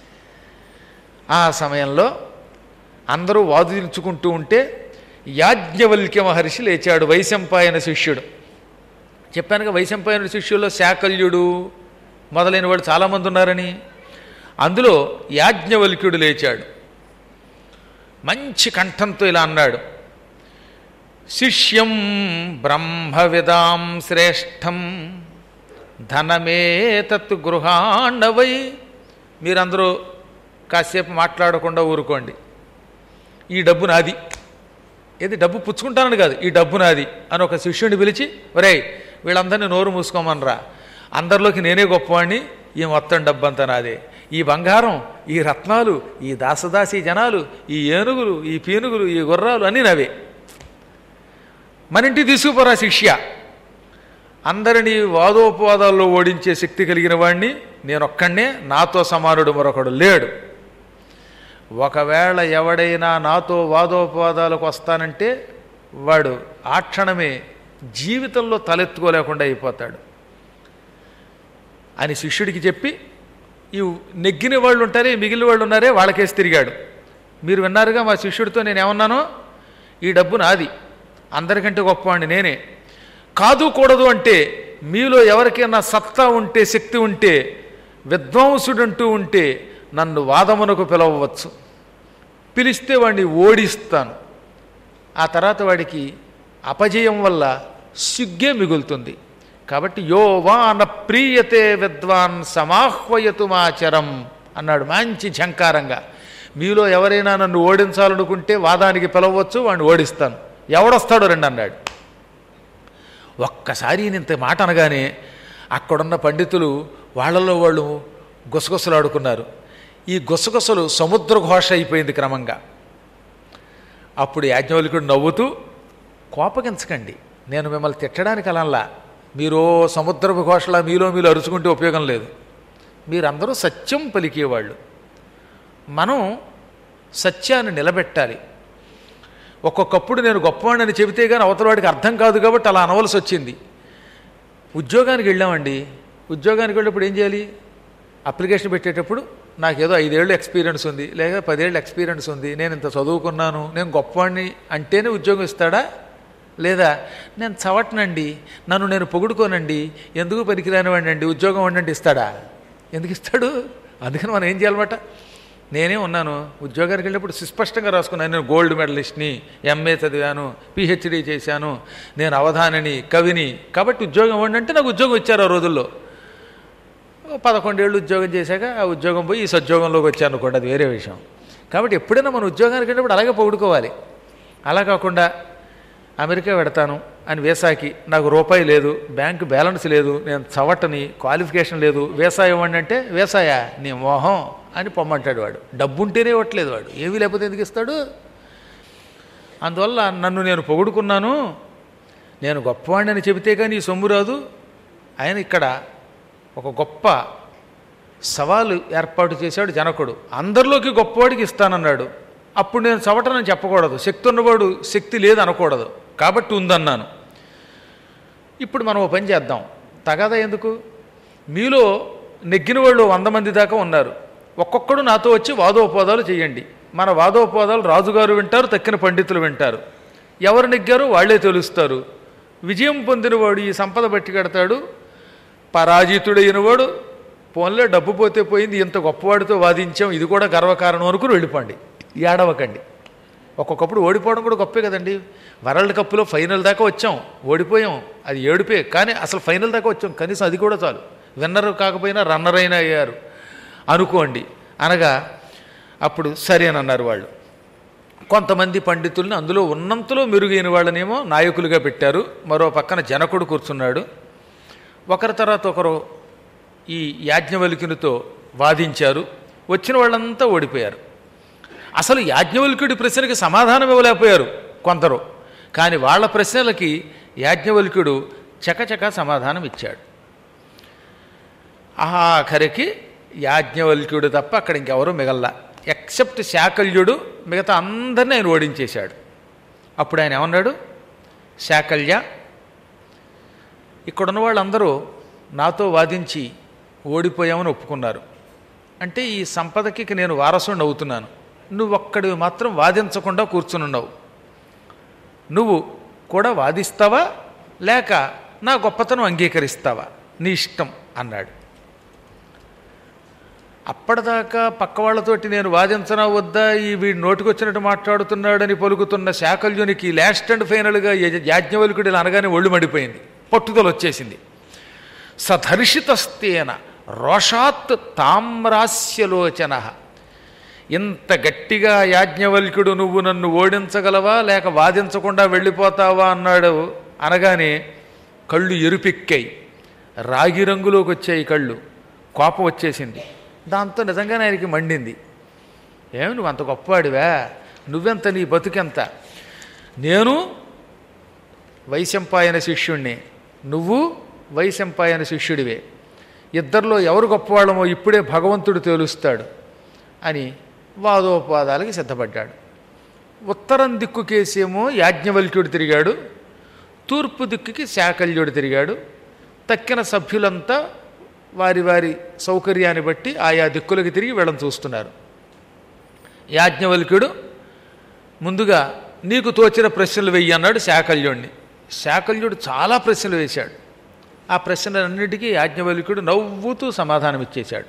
Speaker 1: ఆ సమయంలో అందరూ వాదించుకుంటూ ఉంటే యాజ్ఞవల్క్య మహర్షి లేచాడు, వైశంపాయన శిష్యుడు. చెప్పానుగా వైశంపాయన శిష్యుల్లో శాకల్యుడు మొదలైన వాళ్ళు చాలామంది ఉన్నారని. అందులో యాజ్ఞవల్క్యుడు లేచాడు. మంచి కంఠంతో ఇలా అన్నాడు, శిష్యం బ్రహ్మవిదాం శ్రేష్టం ధనమేతత్ గృహాణవై. మీరందరూ కాసేపు మాట్లాడకుండా ఊరుకోండి. ఈ డబ్బు నాది. ఏది డబ్బు పుచ్చుకుంటానని కాదు, ఈ డబ్బు నాది అని ఒక శిష్యుడిని పిలిచి, ఒరేయ్ వీళ్ళందరినీ నోరు మూసుకోమనరా, అందరిలోకి నేనే గొప్పవాడిని, ఈ మొత్తం డబ్బు అంతా నాదే. ఈ బంగారం, ఈ రత్నాలు, ఈ దాసదాసి జనాలు, ఈ ఏనుగులు, ఈ పీనుగులు, ఈ గుర్రాలు అన్నీ నవే. మన ఇంటికి తీసుకుపోరా శిష్య. అందరినీ వాదోపవాదాల్లో ఓడించే శక్తి కలిగిన వాడిని నేనొక్కడే, నాతో సమానుడు మరొకడు లేడు. ఒకవేళ ఎవడైనా నాతో వాదోపవాదాలకు వస్తానంటే వాడు ఆ క్షణమే జీవితంలో తలెత్తుకోలేకుండా అయిపోతాడు అని శిష్యుడికి చెప్పి, ఈ నెగ్గిన వాళ్ళు ఉంటారే, మిగిలిన వాళ్ళు ఉన్నారే, వాళ్ళకేసి తిరిగాడు. మీరు విన్నారుగా మా శిష్యుడితో నేను ఏమన్నానో, ఈ డబ్బు నాది, అందరికంటే గొప్పవాడిని నేనే. కాదు కూడదు అంటే మీలో ఎవరికైనా సత్తా ఉంటే, శక్తి ఉంటే, విద్వాంసుడంటూ ఉంటే నన్ను వాదమునకు పిలవవచ్చు, పిలిస్తే వాడిని ఓడిస్తాను. ఆ తర్వాత వాడికి అపజయం వల్ల సిగ్గే మిగులుతుంది. కాబట్టి యో వాన ప్రీయతే విద్వాన్ సమాహ్వయతు మాచరం అన్నాడు మంచి ఝంకారంగా. మీలో ఎవరైనా నన్ను ఓడించాలనుకుంటే వాదానికి పిలవచ్చు, వాడిని ఓడిస్తాను. ఎవడొస్తాడో రండి అన్నాడు. ఒక్కసారి ఇంత మాట అనగానే అక్కడున్న పండితులు వాళ్ళలో వాళ్ళు గుసగుసలాడుకున్నారు. ఈ గుసగుసలు సముద్ర ఘోష అయిపోయింది క్రమంగా. అప్పుడు యాజ్ఞవల్క్యుడు నవ్వుతూ, కోపగించకండి, నేను మిమ్మల్ని తిట్టడానికి అలా, మీరు సముద్రపు ఘోషలా మీలో మీరు అరుచుకుంటే ఉపయోగం లేదు. మీరందరూ సత్యం పలికేవాళ్ళు. మనం సత్యాన్ని నిలబెట్టాలి. ఒక్కొక్కప్పుడు నేను గొప్పవాడిని చెబితే కానీ అవతలవాడికి అర్థం కాదు కాబట్టి అలా అనవలసి వచ్చింది. ఉద్యోగానికి వెళ్ళామండి, ఉద్యోగానికి వెళ్ళేప్పుడు ఏం చేయాలి? అప్లికేషన్ పెట్టేటప్పుడు నాకేదో ఐదేళ్ళు ఎక్స్పీరియన్స్ ఉంది, లేదా పదేళ్ళు ఎక్స్పీరియన్స్ ఉంది, నేను ఇంత చదువుకున్నాను, నేను గొప్పవాడిని అంటేనే ఉద్యోగం ఇస్తాడా? లేదా నేను చవటనండి, నన్ను నేను పొగుడుకోనండి, ఎందుకు పనికిరానివాడిని అండి, ఉద్యోగం వండండి ఇస్తాడా? ఎందుకు ఇస్తాడు? అందుకని మనం ఏం చేయాలన్నమాట, నేనే ఉన్నాను ఉద్యోగానికి వెళ్ళినప్పుడు సుస్పష్టంగా రాసుకున్నాను, నేను గోల్డ్ మెడలిస్ట్ని, ఎంఏ చదివాను, పిహెచ్డీ చేశాను, నేను అవధానిని, కవిని, కాబట్టి ఉద్యోగం ఇవ్వండి అంటే నాకు ఉద్యోగం ఇచ్చారు. ఆ రోజుల్లో పదకొండేళ్ళు ఉద్యోగం చేశాక ఆ ఉద్యోగం పోయి ఈ సద్యోగంలోకి వచ్చాను అనుకోండి, అది వేరే విషయం. కాబట్టి ఎప్పుడైనా మనం ఉద్యోగానికి వెళ్ళినప్పుడు అలాగే పొగుడుకోవాలి. అలా కాకుండా అమెరికా పెడతాను అని వీసాకి నాకు రూపాయి లేదు, బ్యాంకు బ్యాలెన్స్ లేదు, నేను చవటని, క్వాలిఫికేషన్ లేదు, వీసా ఇవ్వండి అంటే వీసాయా నీ మోహం అని పొమ్మంటాడు వాడు. డబ్బు ఉంటేనే ఇవ్వట్లేదు వాడు, ఏమీ లేకపోతే ఎందుకు ఇస్తాడు? అందువల్ల నన్ను నేను పొగుడుకున్నాను, నేను గొప్పవాడిని చెబితే కానీ ఈ సొమ్ము రాదు. ఆయన ఇక్కడ ఒక గొప్ప సవాలు ఏర్పాటు చేశాడు జనకుడు. అందరిలోకి గొప్పవాడికి ఇస్తానన్నాడు. అప్పుడు నేను చవటనని చెప్పకూడదు, శక్తి ఉన్నవాడు శక్తి లేదు అనకూడదు, కాబట్టి ఉందన్నాను. ఇప్పుడు మనం ఓ పని చేద్దాం, తగాదా ఎందుకు? మీలో నెగ్గిన వాళ్ళు వంద మంది దాకా ఉన్నారు. ఒక్కొక్కడు నాతో వచ్చి వాదోపవాదాలు చేయండి. మన వాదోపవాదాలు రాజుగారు వింటారు, తక్కిన పండితులు వింటారు. ఎవరు నెగ్గారో వాళ్లే తెలుస్తారు. విజయం పొందినవాడు ఈ సంపద బట్టి కడతాడు, పరాజితుడైనవాడు పోన్లే డబ్బు పోతే పోయింది, ఇంత గొప్పవాడితో వాదించాం, ఇది కూడా గర్వకారణం అనుకుని వెళ్ళిపోండి, ఏడవకండి. ఒక్కొక్కప్పుడు ఓడిపోవడం కూడా గొప్పే కదండి. వరల్డ్ కప్లో ఫైనల్ దాకా వచ్చాం, ఓడిపోయాం, అది ఏడుపే, కానీ అసలు ఫైనల్ దాకా వచ్చాం, కనీసం అది కూడా చాలు. విన్నర్ కాకపోయినా రన్నర్ అయినా అయ్యారు అనుకోండి అనగా అప్పుడు సరేనన్నారు వాళ్ళు. కొంతమంది పండితుల్ని అందులో ఉన్నంతలో మెరుగైన వాళ్ళనేమో నాయకులుగా పెట్టారు. మరో పక్కన జనకుడు కూర్చున్నాడు. ఒకరి తర్వాత ఒకరు ఈ యాజ్ఞవల్క్యునితో వాదించారు. వచ్చిన వాళ్ళంతా ఓడిపోయారు. అసలు యాజ్ఞవల్క్యుడి ప్రశ్నలకి సమాధానం ఇవ్వలేకపోయారు కొందరు, కానీ వాళ్ళ ప్రశ్నలకి యాజ్ఞవల్క్యుడు చకచక సమాధానం ఇచ్చాడు. ఆఖరికి యాజ్ఞవల్క్యుడు తప్ప అక్కడ ఇంకెవరూ మిగల్లా, ఎక్సెప్ట్ శాకల్యుడు, మిగతా అందరినీ ఆయన ఓడించేశాడు. అప్పుడు ఆయన ఏమన్నాడు, శాకల్య, ఇక్కడున్న వాళ్ళందరూ నాతో వాదించి ఓడిపోయామని ఒప్పుకున్నారు, అంటే ఈ సంపదకి నేను వారసుని అవుతున్నాను. నువ్వు ఒక్కడివి మాత్రం వాదించకుండా కూర్చునున్నావు. నువ్వు కూడా వాదిస్తావా లేక నా గొప్పతనం అంగీకరిస్తావా, నీ ఇష్టం అన్నాడు. అప్పటిదాకా పక్క వాళ్ళతోటి నేను వాదించనా వద్దా, ఈ వీడి నోటికొచ్చినట్టు మాట్లాడుతున్నాడని పలుకుతున్న శాకల్యునికి లాస్ట్ అండ్ ఫైనల్గా యాజ్ఞవల్కుడు ఇలా అనగానే ఒళ్ళు మడిపోయింది, పట్టుదల వచ్చేసింది. సధర్షితస్తేన రోషాత్ తామ్రాస్యలోచన, ఇంత గట్టిగా యాజ్ఞవల్క్యుడు నువ్వు నన్ను ఓడించగలవా లేక వాదించకుండా వెళ్ళిపోతావా అన్నాడు. అనగానే కళ్ళు ఎరుపెక్కాయి, రాగి రంగులోకి వచ్చాయి కళ్ళు, కోపం వచ్చేసింది. దాంతో నిజంగానే ఆయనకి మండింది. ఏమి నువ్వు అంత గొప్పవాడివా, నువ్వెంత, నీ బతుకెంత, నేను వైశంపాయన శిష్యుణ్ణి, నువ్వు వైశంపాయన శిష్యుడివే, ఇద్దరిలో ఎవరు గొప్పవాళ్ళమో ఇప్పుడే భగవంతుడు తేలుస్తాడు అని వాదోపవాదాలకి సిద్ధపడ్డాడు. ఉత్తరం దిక్కుకేసేమో యాజ్ఞవల్క్యుడు తిరిగాడు, తూర్పు దిక్కుకి శాకల్యుడు తిరిగాడు. తక్కిన సభ్యులంతా వారి వారి సౌకర్యాన్ని బట్టి ఆయా దిక్కులకి తిరిగి వీళ్ళని చూస్తున్నారు. యాజ్ఞవల్క్యుడు ముందుగా నీకు తోచిన ప్రశ్నలు వెయ్యి అన్నాడు శాకల్యుడిని. శాకల్యుడు చాలా ప్రశ్నలు వేశాడు. ఆ ప్రశ్నలన్నిటికీ యాజ్ఞవల్క్యుడు నవ్వుతూ సమాధానం ఇచ్చేశాడు.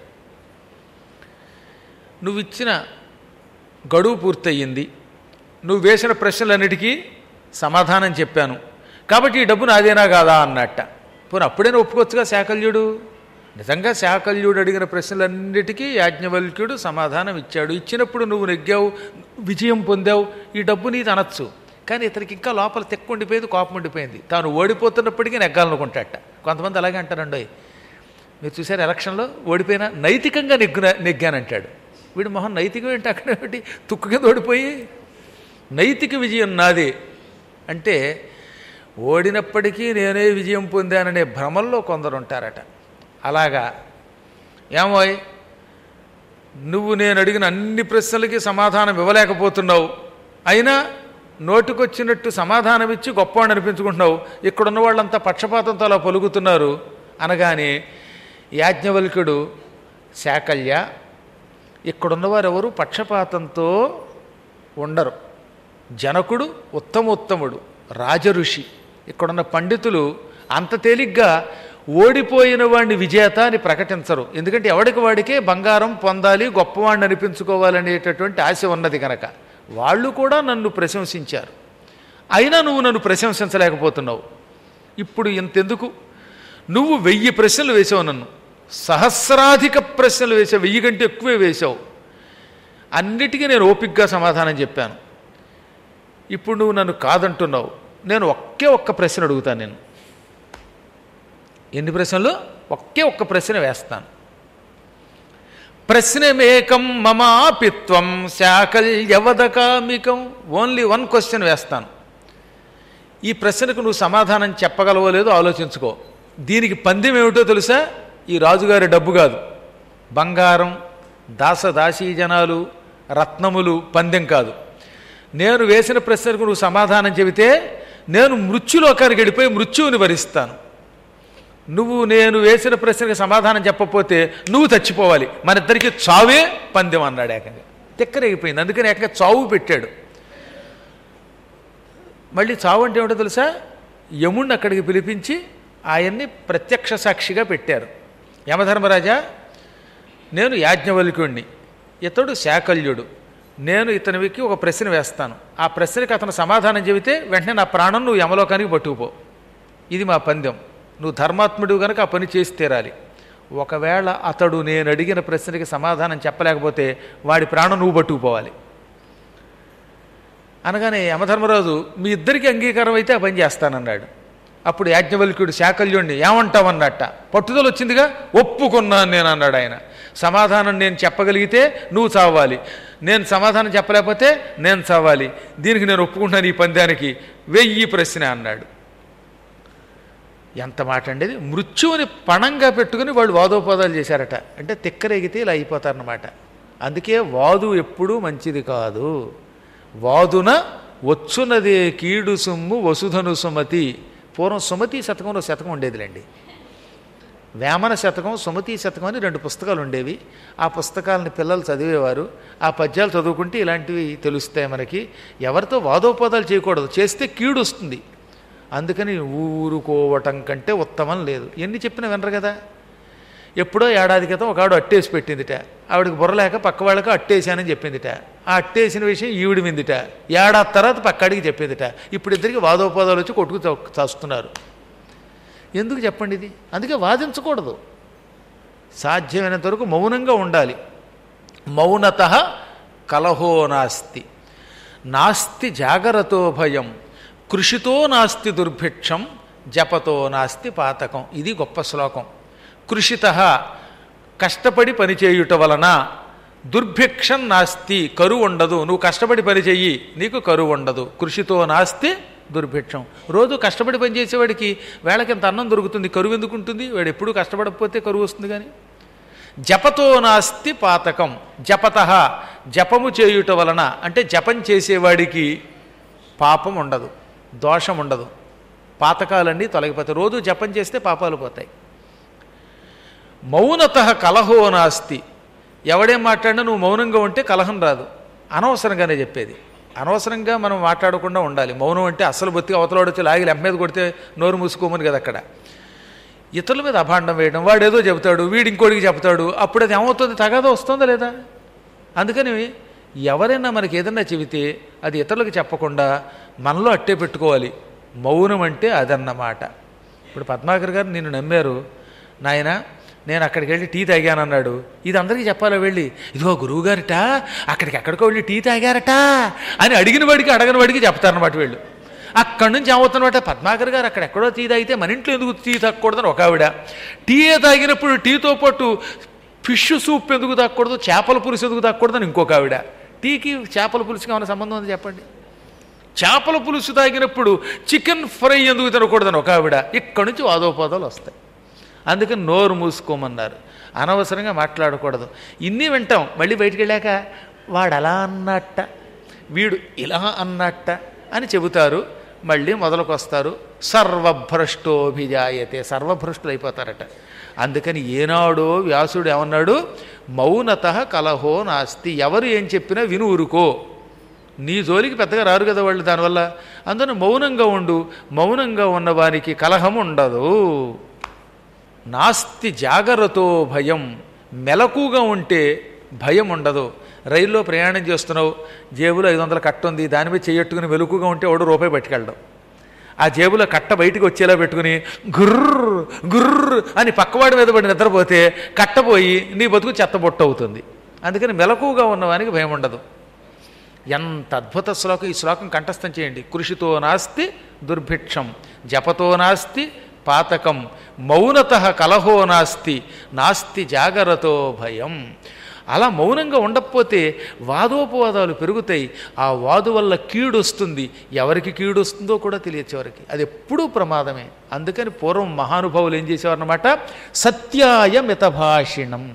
Speaker 1: నువ్వు ఇచ్చిన గడువు పూర్తయింది, నువ్వు వేసిన ప్రశ్నలన్నిటికీ సమాధానం చెప్పాను, కాబట్టి ఈ డబ్బు నాదేనా కాదా అన్నట్ట. పోనీ అప్పుడైనా ఒప్పుకోవచ్చుగా శాకల్యుడు. నిజంగా శాకల్యుడు అడిగిన ప్రశ్నలన్నిటికీ యాజ్ఞవల్క్యుడు సమాధానం ఇచ్చాడు. ఇచ్చినప్పుడు నువ్వు నెగ్గావు, విజయం పొందావు, ఈ డబ్బు నీది అనొచ్చు. కానీ ఇతనికి ఇంకా లోపల తెక్కు ఉండిపోయింది, కోపం ఉండిపోయింది. తాను ఓడిపోతున్నప్పటికీ నెగ్గాలనుకుంటాట. కొంతమంది అలాగే అంటారండి. మీరు చూసారు, ఎలక్షన్లో ఓడిపోయినా నైతికంగా నెగ్గున నెగ్గానంటాడు. వీడు మొహం నైతికం ఏంటి, అక్కడ ఏంటి, తుక్కు కింద ఓడిపోయి నైతిక విజయం నాదే అంటే ఓడినప్పటికీ నేనే విజయం పొందాననే భ్రమల్లో కొందరు ఉంటారట. అలాగా ఏమోయ్, నువ్వు నేను అడిగిన అన్ని ప్రశ్నలకి సమాధానం ఇవ్వలేకపోతున్నావు, అయినా నోటికొచ్చినట్టు సమాధానం ఇచ్చి గొప్పవాడిని అనిపించుకుంటున్నావు, ఇక్కడున్న వాళ్ళంతా పక్షపాతంతో అలా పలుకుతున్నారు అనగానే యాజ్ఞవల్క్యుడు, శాకల్య, ఇక్కడున్నవారెవరు పక్షపాతంతో ఉండరు. జనకుడు ఉత్తమోత్తముడు, రాజఋషి. ఇక్కడున్న పండితులు అంత తేలిగ్గా ఓడిపోయిన వాడిని విజేత అని ప్రకటించరు. ఎందుకంటే ఎవడికి వాడికే బంగారం పొందాలి, గొప్పవాడిని అనిపించుకోవాలనేటటువంటి ఆశ ఉన్నది కనుక వాళ్ళు కూడా నన్ను ప్రశంసించారు. అయినా నువ్వు నన్ను ప్రశంసించలేకపోతున్నావు. ఇప్పుడు ఇంతెందుకు, నువ్వు వెయ్యి ప్రశ్నలు వేసావు, నన్ను సహస్రాధిక ప్రశ్నలు వేసావు, వెయ్యి కంటే ఎక్కువే వేశావు. అన్నిటికీ నేను ఓపికగా సమాధానం చెప్పాను. ఇప్పుడు నువ్వు నన్ను కాదంటున్నావు. నేను ఒకే ఒక్క ప్రశ్న అడుగుతాను. నేను ఎన్ని ప్రశ్నలు? ఒకే ఒక్క ప్రశ్న వేస్తాను. ప్రశ్నమేకం మమాపిత్వం శాకల్యవదకామికం. ఓన్లీ వన్ క్వశ్చన్ వేస్తాను. ఈ ప్రశ్నకు నువ్వు సమాధానం చెప్పగలవో లేదో ఆలోచించుకో. దీనికి పందెం ఏమిటో తెలుసా? ఈ రాజుగారి డబ్బు కాదు, బంగారం, దాసదాసీ జనాలు, రత్నములు పందెం కాదు. నేను వేసిన ప్రశ్నకు నువ్వు సమాధానం చెబితే నేను మృత్యులోకానికి వెళ్ళిపోయి మృత్యువుని భరిస్తాను. నువ్వు నేను వేసిన ప్రశ్నకి సమాధానం చెప్పకపోతే నువ్వు చచ్చిపోవాలి. మన ఇద్దరికి చావే పందెం అన్నాడు. ఏకంగా తిక్కరేగిపోయింది. అందుకని ఏకంగా చావు పెట్టాడు. మళ్ళీ చావు అంటే ఏమిటో తెలుసా? యముణ్ణి అక్కడికి పిలిపించి ఆయన్ని ప్రత్యక్ష సాక్షిగా పెట్టారు. యమధర్మరాజా, నేను యాజ్ఞవల్క్యుణ్ణి, ఇతడు శాకల్యుడు. నేను ఇతనికి ఒక ప్రశ్న వేస్తాను. ఆ ప్రశ్నకి అతను సమాధానం చెబితే వెంటనే నా ప్రాణం నువ్వు యమలోకానికి పట్టుకుపో. ఇది మా పందెం. నువ్వు ధర్మాత్ముడు కనుక ఆ పని చేసి తీరాలి. ఒకవేళ అతడు నేను అడిగిన ప్రశ్నకి సమాధానం చెప్పలేకపోతే వాడి ప్రాణం నువ్వు పట్టుకుపోవాలి. అనగానే యమధర్మరాజు మీ ఇద్దరికి అంగీకారం అయితే ఆ పని చేస్తానన్నాడు. అప్పుడు యాజ్ఞవల్క్యుడు శాకల్యుణ్ణి ఏమంటావన్నట్ట. పట్టుదల వచ్చిందిగా, ఒప్పుకున్నాను నేను అన్నాడు ఆయన. సమాధానం నేను చెప్పగలిగితే నువ్వు చావాలి, నేను సమాధానం చెప్పలేకపోతే నేను చావాలి. దీనికి నేను ఒప్పుకుంటాను, ఈ పందానికి వెయ్యి ప్రశ్న అన్నాడు. ఎంత మాట అండి! మృత్యువుని పణంగా పెట్టుకుని వాళ్ళు వాదోపవాదాలు చేశారట. అంటే తిక్కరేగితే ఇలా అయిపోతారన్నమాట. అందుకే వాదు ఎప్పుడూ మంచిది కాదు. వాదున వచ్చునదే కీడు సొమ్ము వసుధను సుమతి. పూర్వం సుమతి శతకంలో శతకం ఉండేదిలేండి. వేమన శతకం, సుమతి శతకం అని రెండు పుస్తకాలు ఉండేవి. ఆ పుస్తకాలని పిల్లలు చదివేవారు. ఆ పద్యాలు చదువుకుంటే ఇలాంటివి తెలుస్తాయి మనకి. ఎవరితో వాదోపవాదాలు చేయకూడదు, చేస్తే కీడు వస్తుంది. అందుకని ఊరుకోవటం కంటే ఉత్తమం లేదు. ఎన్ని చెప్పినా వినరు కదా. ఎప్పుడో ఏడాది క్రితం ఒక ఆవిడ అట్టేసి పెట్టిందిట. ఆవిడకి బుర్రలేక పక్క వాళ్ళకు అట్టేసానని చెప్పిందిట. ఆ అట్టేసిన విషయం ఈవిడి మిందిట. ఏడాది తర్వాత పక్కడికి చెప్పిందిట. ఇప్పుడు ఇద్దరికి వాదోపవాదాలు వచ్చి కొట్టుకు చేస్తున్నారు. ఎందుకు చెప్పండి ఇది? అందుకే వాదించకూడదు. సాధ్యమైనంత వరకు మౌనంగా ఉండాలి. మౌనతః కలహో నాస్తి, నాస్తి జాగరతో భయం, కృషితో నాస్తి దుర్భిక్షం, జపతో నాస్తి పాతకం. ఇది గొప్ప శ్లోకం. కృషితః కష్టపడి పనిచేయుట వలన, దుర్భిక్షం నాస్తి కరువు ఉండదు. నువ్వు కష్టపడి పని చెయ్యి, నీకు కరువు ఉండదు. కృషితో నాస్తి దుర్భిక్షం. రోజు కష్టపడి పనిచేసేవాడికి వేళకింత అన్నం దొరుకుతుంది, కరువు ఎందుకు ఉంటుంది? వాడు ఎప్పుడూ కష్టపడకపోతే కరువు వస్తుంది. కానీ జపతో నాస్తి పాతకం, జపతః జపము చేయుట వలన, అంటే జపం చేసేవాడికి పాపం ఉండదు, దోషం ఉండదు, పాతకాలన్నీ తొలగిపోతాయి. రోజు జపం చేస్తే పాపాలు పోతాయి. మౌనతః కలహో నాస్తి. ఎవడేం మాట్లాడినా నువ్వు మౌనంగా ఉంటే కలహం రాదు. అనవసరంగానే చెప్పేది. అనవసరంగా మనం మాట్లాడకుండా ఉండాలి. మౌనం అంటే అసలు బొత్తిగా అవతలాడు వచ్చి లాగి లెంప మీద కొడితే నోరు మూసుకోమని కదా అక్కడ. ఇతరుల మీద అభాండం వేయడం, వాడు ఏదో చెబుతాడు, వీడి ఇంకోడికి చెబుతాడు, అప్పుడు అది ఏమవుతుంది? తగాదా వస్తుందా లేదా? అందుకని ఎవరైనా మనకి ఏదన్నా చెబితే అది ఇతరులకు చెప్పకుండా మనలో అట్టే పెట్టుకోవాలి. మౌనం అంటే అదన్నమాట. ఇప్పుడు పద్మాకర్ గారు నిన్ను నమ్మారు, నాయన నేను అక్కడికి వెళ్ళి టీ తాగానన్నాడు. ఇది అందరికీ చెప్పాలో వెళ్ళి, ఇదిగో గురువుగారిట అక్కడికి ఎక్కడికో వెళ్ళి టీ తాగారట అని అడిగిన వాడికి అడగని వాడికి చెప్తారన్నమాట వీళ్ళు. అక్కడి నుంచి ఏమవుతున్నమాట, పద్మాకర్ గారు అక్కడ ఎక్కడో టీ తాగితే మన ఇంట్లో ఎందుకు టీ తాగకూడదని ఒక ఆవిడ, టీయే తాగినప్పుడు టీతో పాటు ఫిష్ సూప్ ఎందుకు తాగకూడదు, చేపల పులుసు ఎందుకు తాగకూడదని ఇంకొక ఆవిడ. టీకి చేపల పులుసుకి ఏమైనా సంబంధం ఉంది చెప్పండి? చేపల పులుసు తాగినప్పుడు చికెన్ ఫ్రై ఎందుకు తినకూడదని ఒక ఆవిడ. ఇక్కడి నుంచి వాదోపవాదాలు వస్తాయి. అందుకని నోరు మూసుకోమన్నారు. అనవసరంగా మాట్లాడకూడదు. ఇన్ని వింటాం. మళ్ళీ బయటికి వెళ్ళాక వాడు అలా అన్నట్ట, వీడు ఇలా అన్నట్ట అని చెబుతారు. మళ్ళీ మొదలుకు వస్తారు. సర్వభ్రష్టోభిజాయతే, సర్వభ్రష్టులు అయిపోతారట. అందుకని ఏనాడో వ్యాసుడు ఏమన్నాడు? మౌనతః కలహో నాస్తి. ఎవరు ఏం చెప్పినా విను ఊరుకో. నీ జోలికి పెద్దగా రారు కదా వాళ్ళు దానివల్ల. అందుకని మౌనంగా ఉండు. మౌనంగా ఉన్నవానికి కలహం ఉండదు. నాస్తి జాగరతో భయం. మెలకుగా ఉంటే భయం ఉండదు. రైల్లో ప్రయాణం చేస్తున్నావు, జేబులో ఐదు వందల కట్ట ఉంది, దాని మీద చెయ్యట్టుకుని మెలకుగా ఉంటే వాడు రూపాయి పట్టుకెళ్ళడం. ఆ జేబులో కట్ట బయటికి వచ్చేలా పెట్టుకుని గుర్ర గుర్ర అని పక్కవాడి మీద పడి నిద్రపోతే కట్టపోయి నీ బతుకు చెత్తబొట్టు అవుతుంది. అందుకని మెలకుగా ఉన్నవానికి భయం ఉండదు. ఎంత అద్భుత శ్లోకం! ఈ శ్లోకం కంఠస్థం చేయండి. కృషితో నాస్తి దుర్భిక్షం, జపతో నాస్తి పాతకం, మౌనతః కలహో నాస్తి, నాస్తి జాగరతో భయం. అలా మౌనంగా ఉండకపోతే వాదోపవాదాలు పెరుగుతాయి. ఆ వాదు వల్ల కీడు వస్తుంది. ఎవరికి కీడు వస్తుందో కూడా తెలియదు చివరికి. అది ఎప్పుడూ ప్రమాదమే. అందుకని పూర్వం మహానుభావులు ఏం చేసేవారన్నమాట, సత్యాయ మితభాషిణం.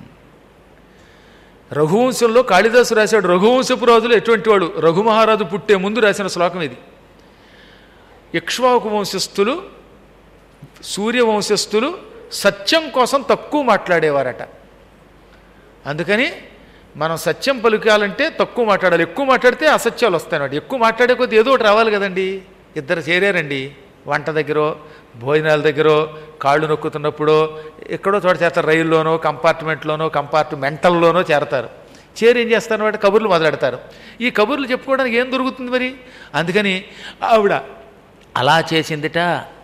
Speaker 1: రఘువంశంలో కాళిదాసు రాశాడు. రఘువంశపు రాజులు ఎటువంటి వాడు, రఘుమహారాజు పుట్టే ముందు రాసిన శ్లోకం ఇది. ఇక్ష్వాకు వంశస్థులు, సూర్యవంశస్థులు సత్యం కోసం తక్కువ మాట్లాడేవారట. అందుకని మనం సత్యం పలుకాలంటే తక్కువ మాట్లాడాలి. ఎక్కువ మాట్లాడితే అసత్యాలు వస్తాయన్నమాట. ఎక్కువ మాట్లాడే కొద్ది ఏదో ఒకటి రావాలి కదండి. ఇద్దరు చేరారండి, వంట దగ్గర, భోజనాల దగ్గర, కాళ్ళు నొక్కుతున్నప్పుడు ఎక్కడో చోట చేస్తారు. రైల్లోనో, కంపార్ట్మెంట్లోనో, కంపార్ట్మెంటల్లోనో చేరతారు. చేరి ఏం చేస్తారు అంటే కబుర్లు మొదలెడతారు. ఈ కబుర్లు చెప్పుకోవడానికి ఏం దొరుకుతుంది మరి? అందుకని ఆవిడ అలా చేసిందిట,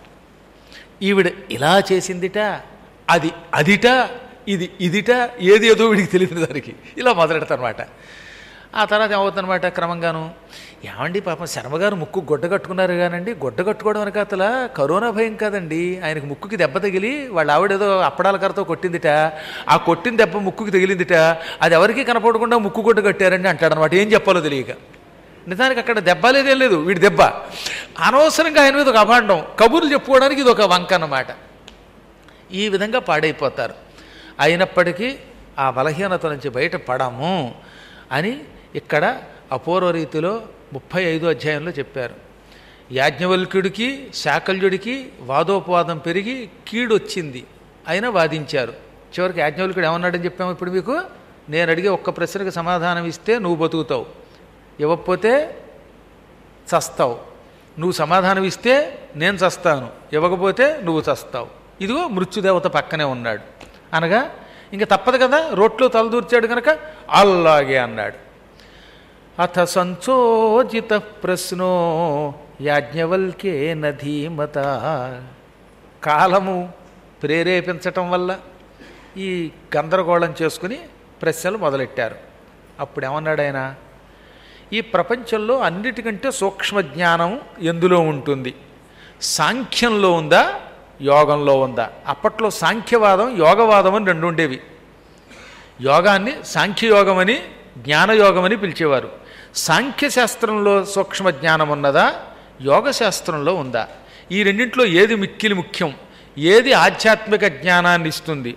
Speaker 1: ఈవిడ ఇలా చేసిందిట, అది అదిట, ఇది ఇదిట, ఏది ఏదో వీడికి తెలియదు దానికి, ఇలా మొదలెడతారనమాట. ఆ తర్వాత ఏమవుతుందన్నమాట క్రమంగాను, ఏమండి పాపం శర్మగారు ముక్కు గొడ్డ కట్టుకున్నారు కానండి, గొడ్డ కట్టుకోవడం వెనక అసలు కరోనా భయం కాదండి, ఆయనకు ముక్కుకి దెబ్బ తగిలి వాళ్ళ ఆవిడేదో అప్పడాల కరతో కొట్టిందిట, ఆ కొట్టిన దెబ్బ ముక్కుకి తగిలిందిట, అది ఎవరికి కనపడకుండా ముక్కు గొడ్డ కట్టారండి అంటాడనమాట. ఏం చెప్పాలో తెలియక. నిజానికి అక్కడ దెబ్బ లేదేం లేదు, వీడి దెబ్బ. అనవసరంగా ఆయన మీద ఒక అభాండం, కబుర్లు చెప్పుకోవడానికి ఇది ఒక వంక అన్నమాట. ఈ విధంగా పాడైపోతారు. అయినప్పటికీ ఆ బలహీనత నుంచి బయటపడము అని ఇక్కడ అపూర్వ రీతిలో ముప్పై ఐదో అధ్యాయంలో చెప్పారు. యాజ్ఞవల్క్యుడికి శాకల్యుడికి వాదోపవాదం పెరిగి కీడొచ్చింది, అయినా వాదించారు. చివరికి యాజ్ఞవల్క్యుడు ఏమన్నాడని చెప్పాము ఇప్పుడు మీకు. నేను అడిగే ఒక్క ప్రశ్నకు సమాధానం ఇస్తే నువ్వు బతుకుతావు, ఇవ్వకపోతే చస్తావు. నువ్వు సమాధానం ఇస్తే నేను చస్తాను, ఇవ్వకపోతే నువ్వు చస్తావు. ఇదిగో మృత్యుదేవత పక్కనే ఉన్నాడు అనగా ఇంకా తప్పదు కదా, రోట్లో తలదూర్చాడు కనుక అలాగే అన్నాడు. అథ సంచోజిత ప్రశ్నో యాజ్ఞవల్కే నధీమత. కాలము ప్రేరేపించటం వల్ల ఈ గందరగోళం చేసుకుని ప్రశ్నలు మొదలెట్టారు. అప్పుడు ఏమన్నాడు ఆయన, ఈ ప్రపంచంలో అన్నిటికంటే సూక్ష్మ జ్ఞానం ఎందులో ఉంటుంది? సాంఖ్యంలో ఉందా, యోగంలో ఉందా? అప్పట్లో సాంఖ్యవాదం, యోగవాదం అని రెండు ఉండేవి. యోగాన్ని సాంఖ్యయోగం అని, జ్ఞానయోగం అని పిలిచేవారు. సాంఖ్యశాస్త్రంలో సూక్ష్మ జ్ఞానం ఉన్నదా, యోగశాస్త్రంలో ఉందా? ఈ రెండింటిలో ఏది మిక్కిలి ముఖ్యం, ఏది ఆధ్యాత్మిక జ్ఞానాన్ని ఇస్తుంది?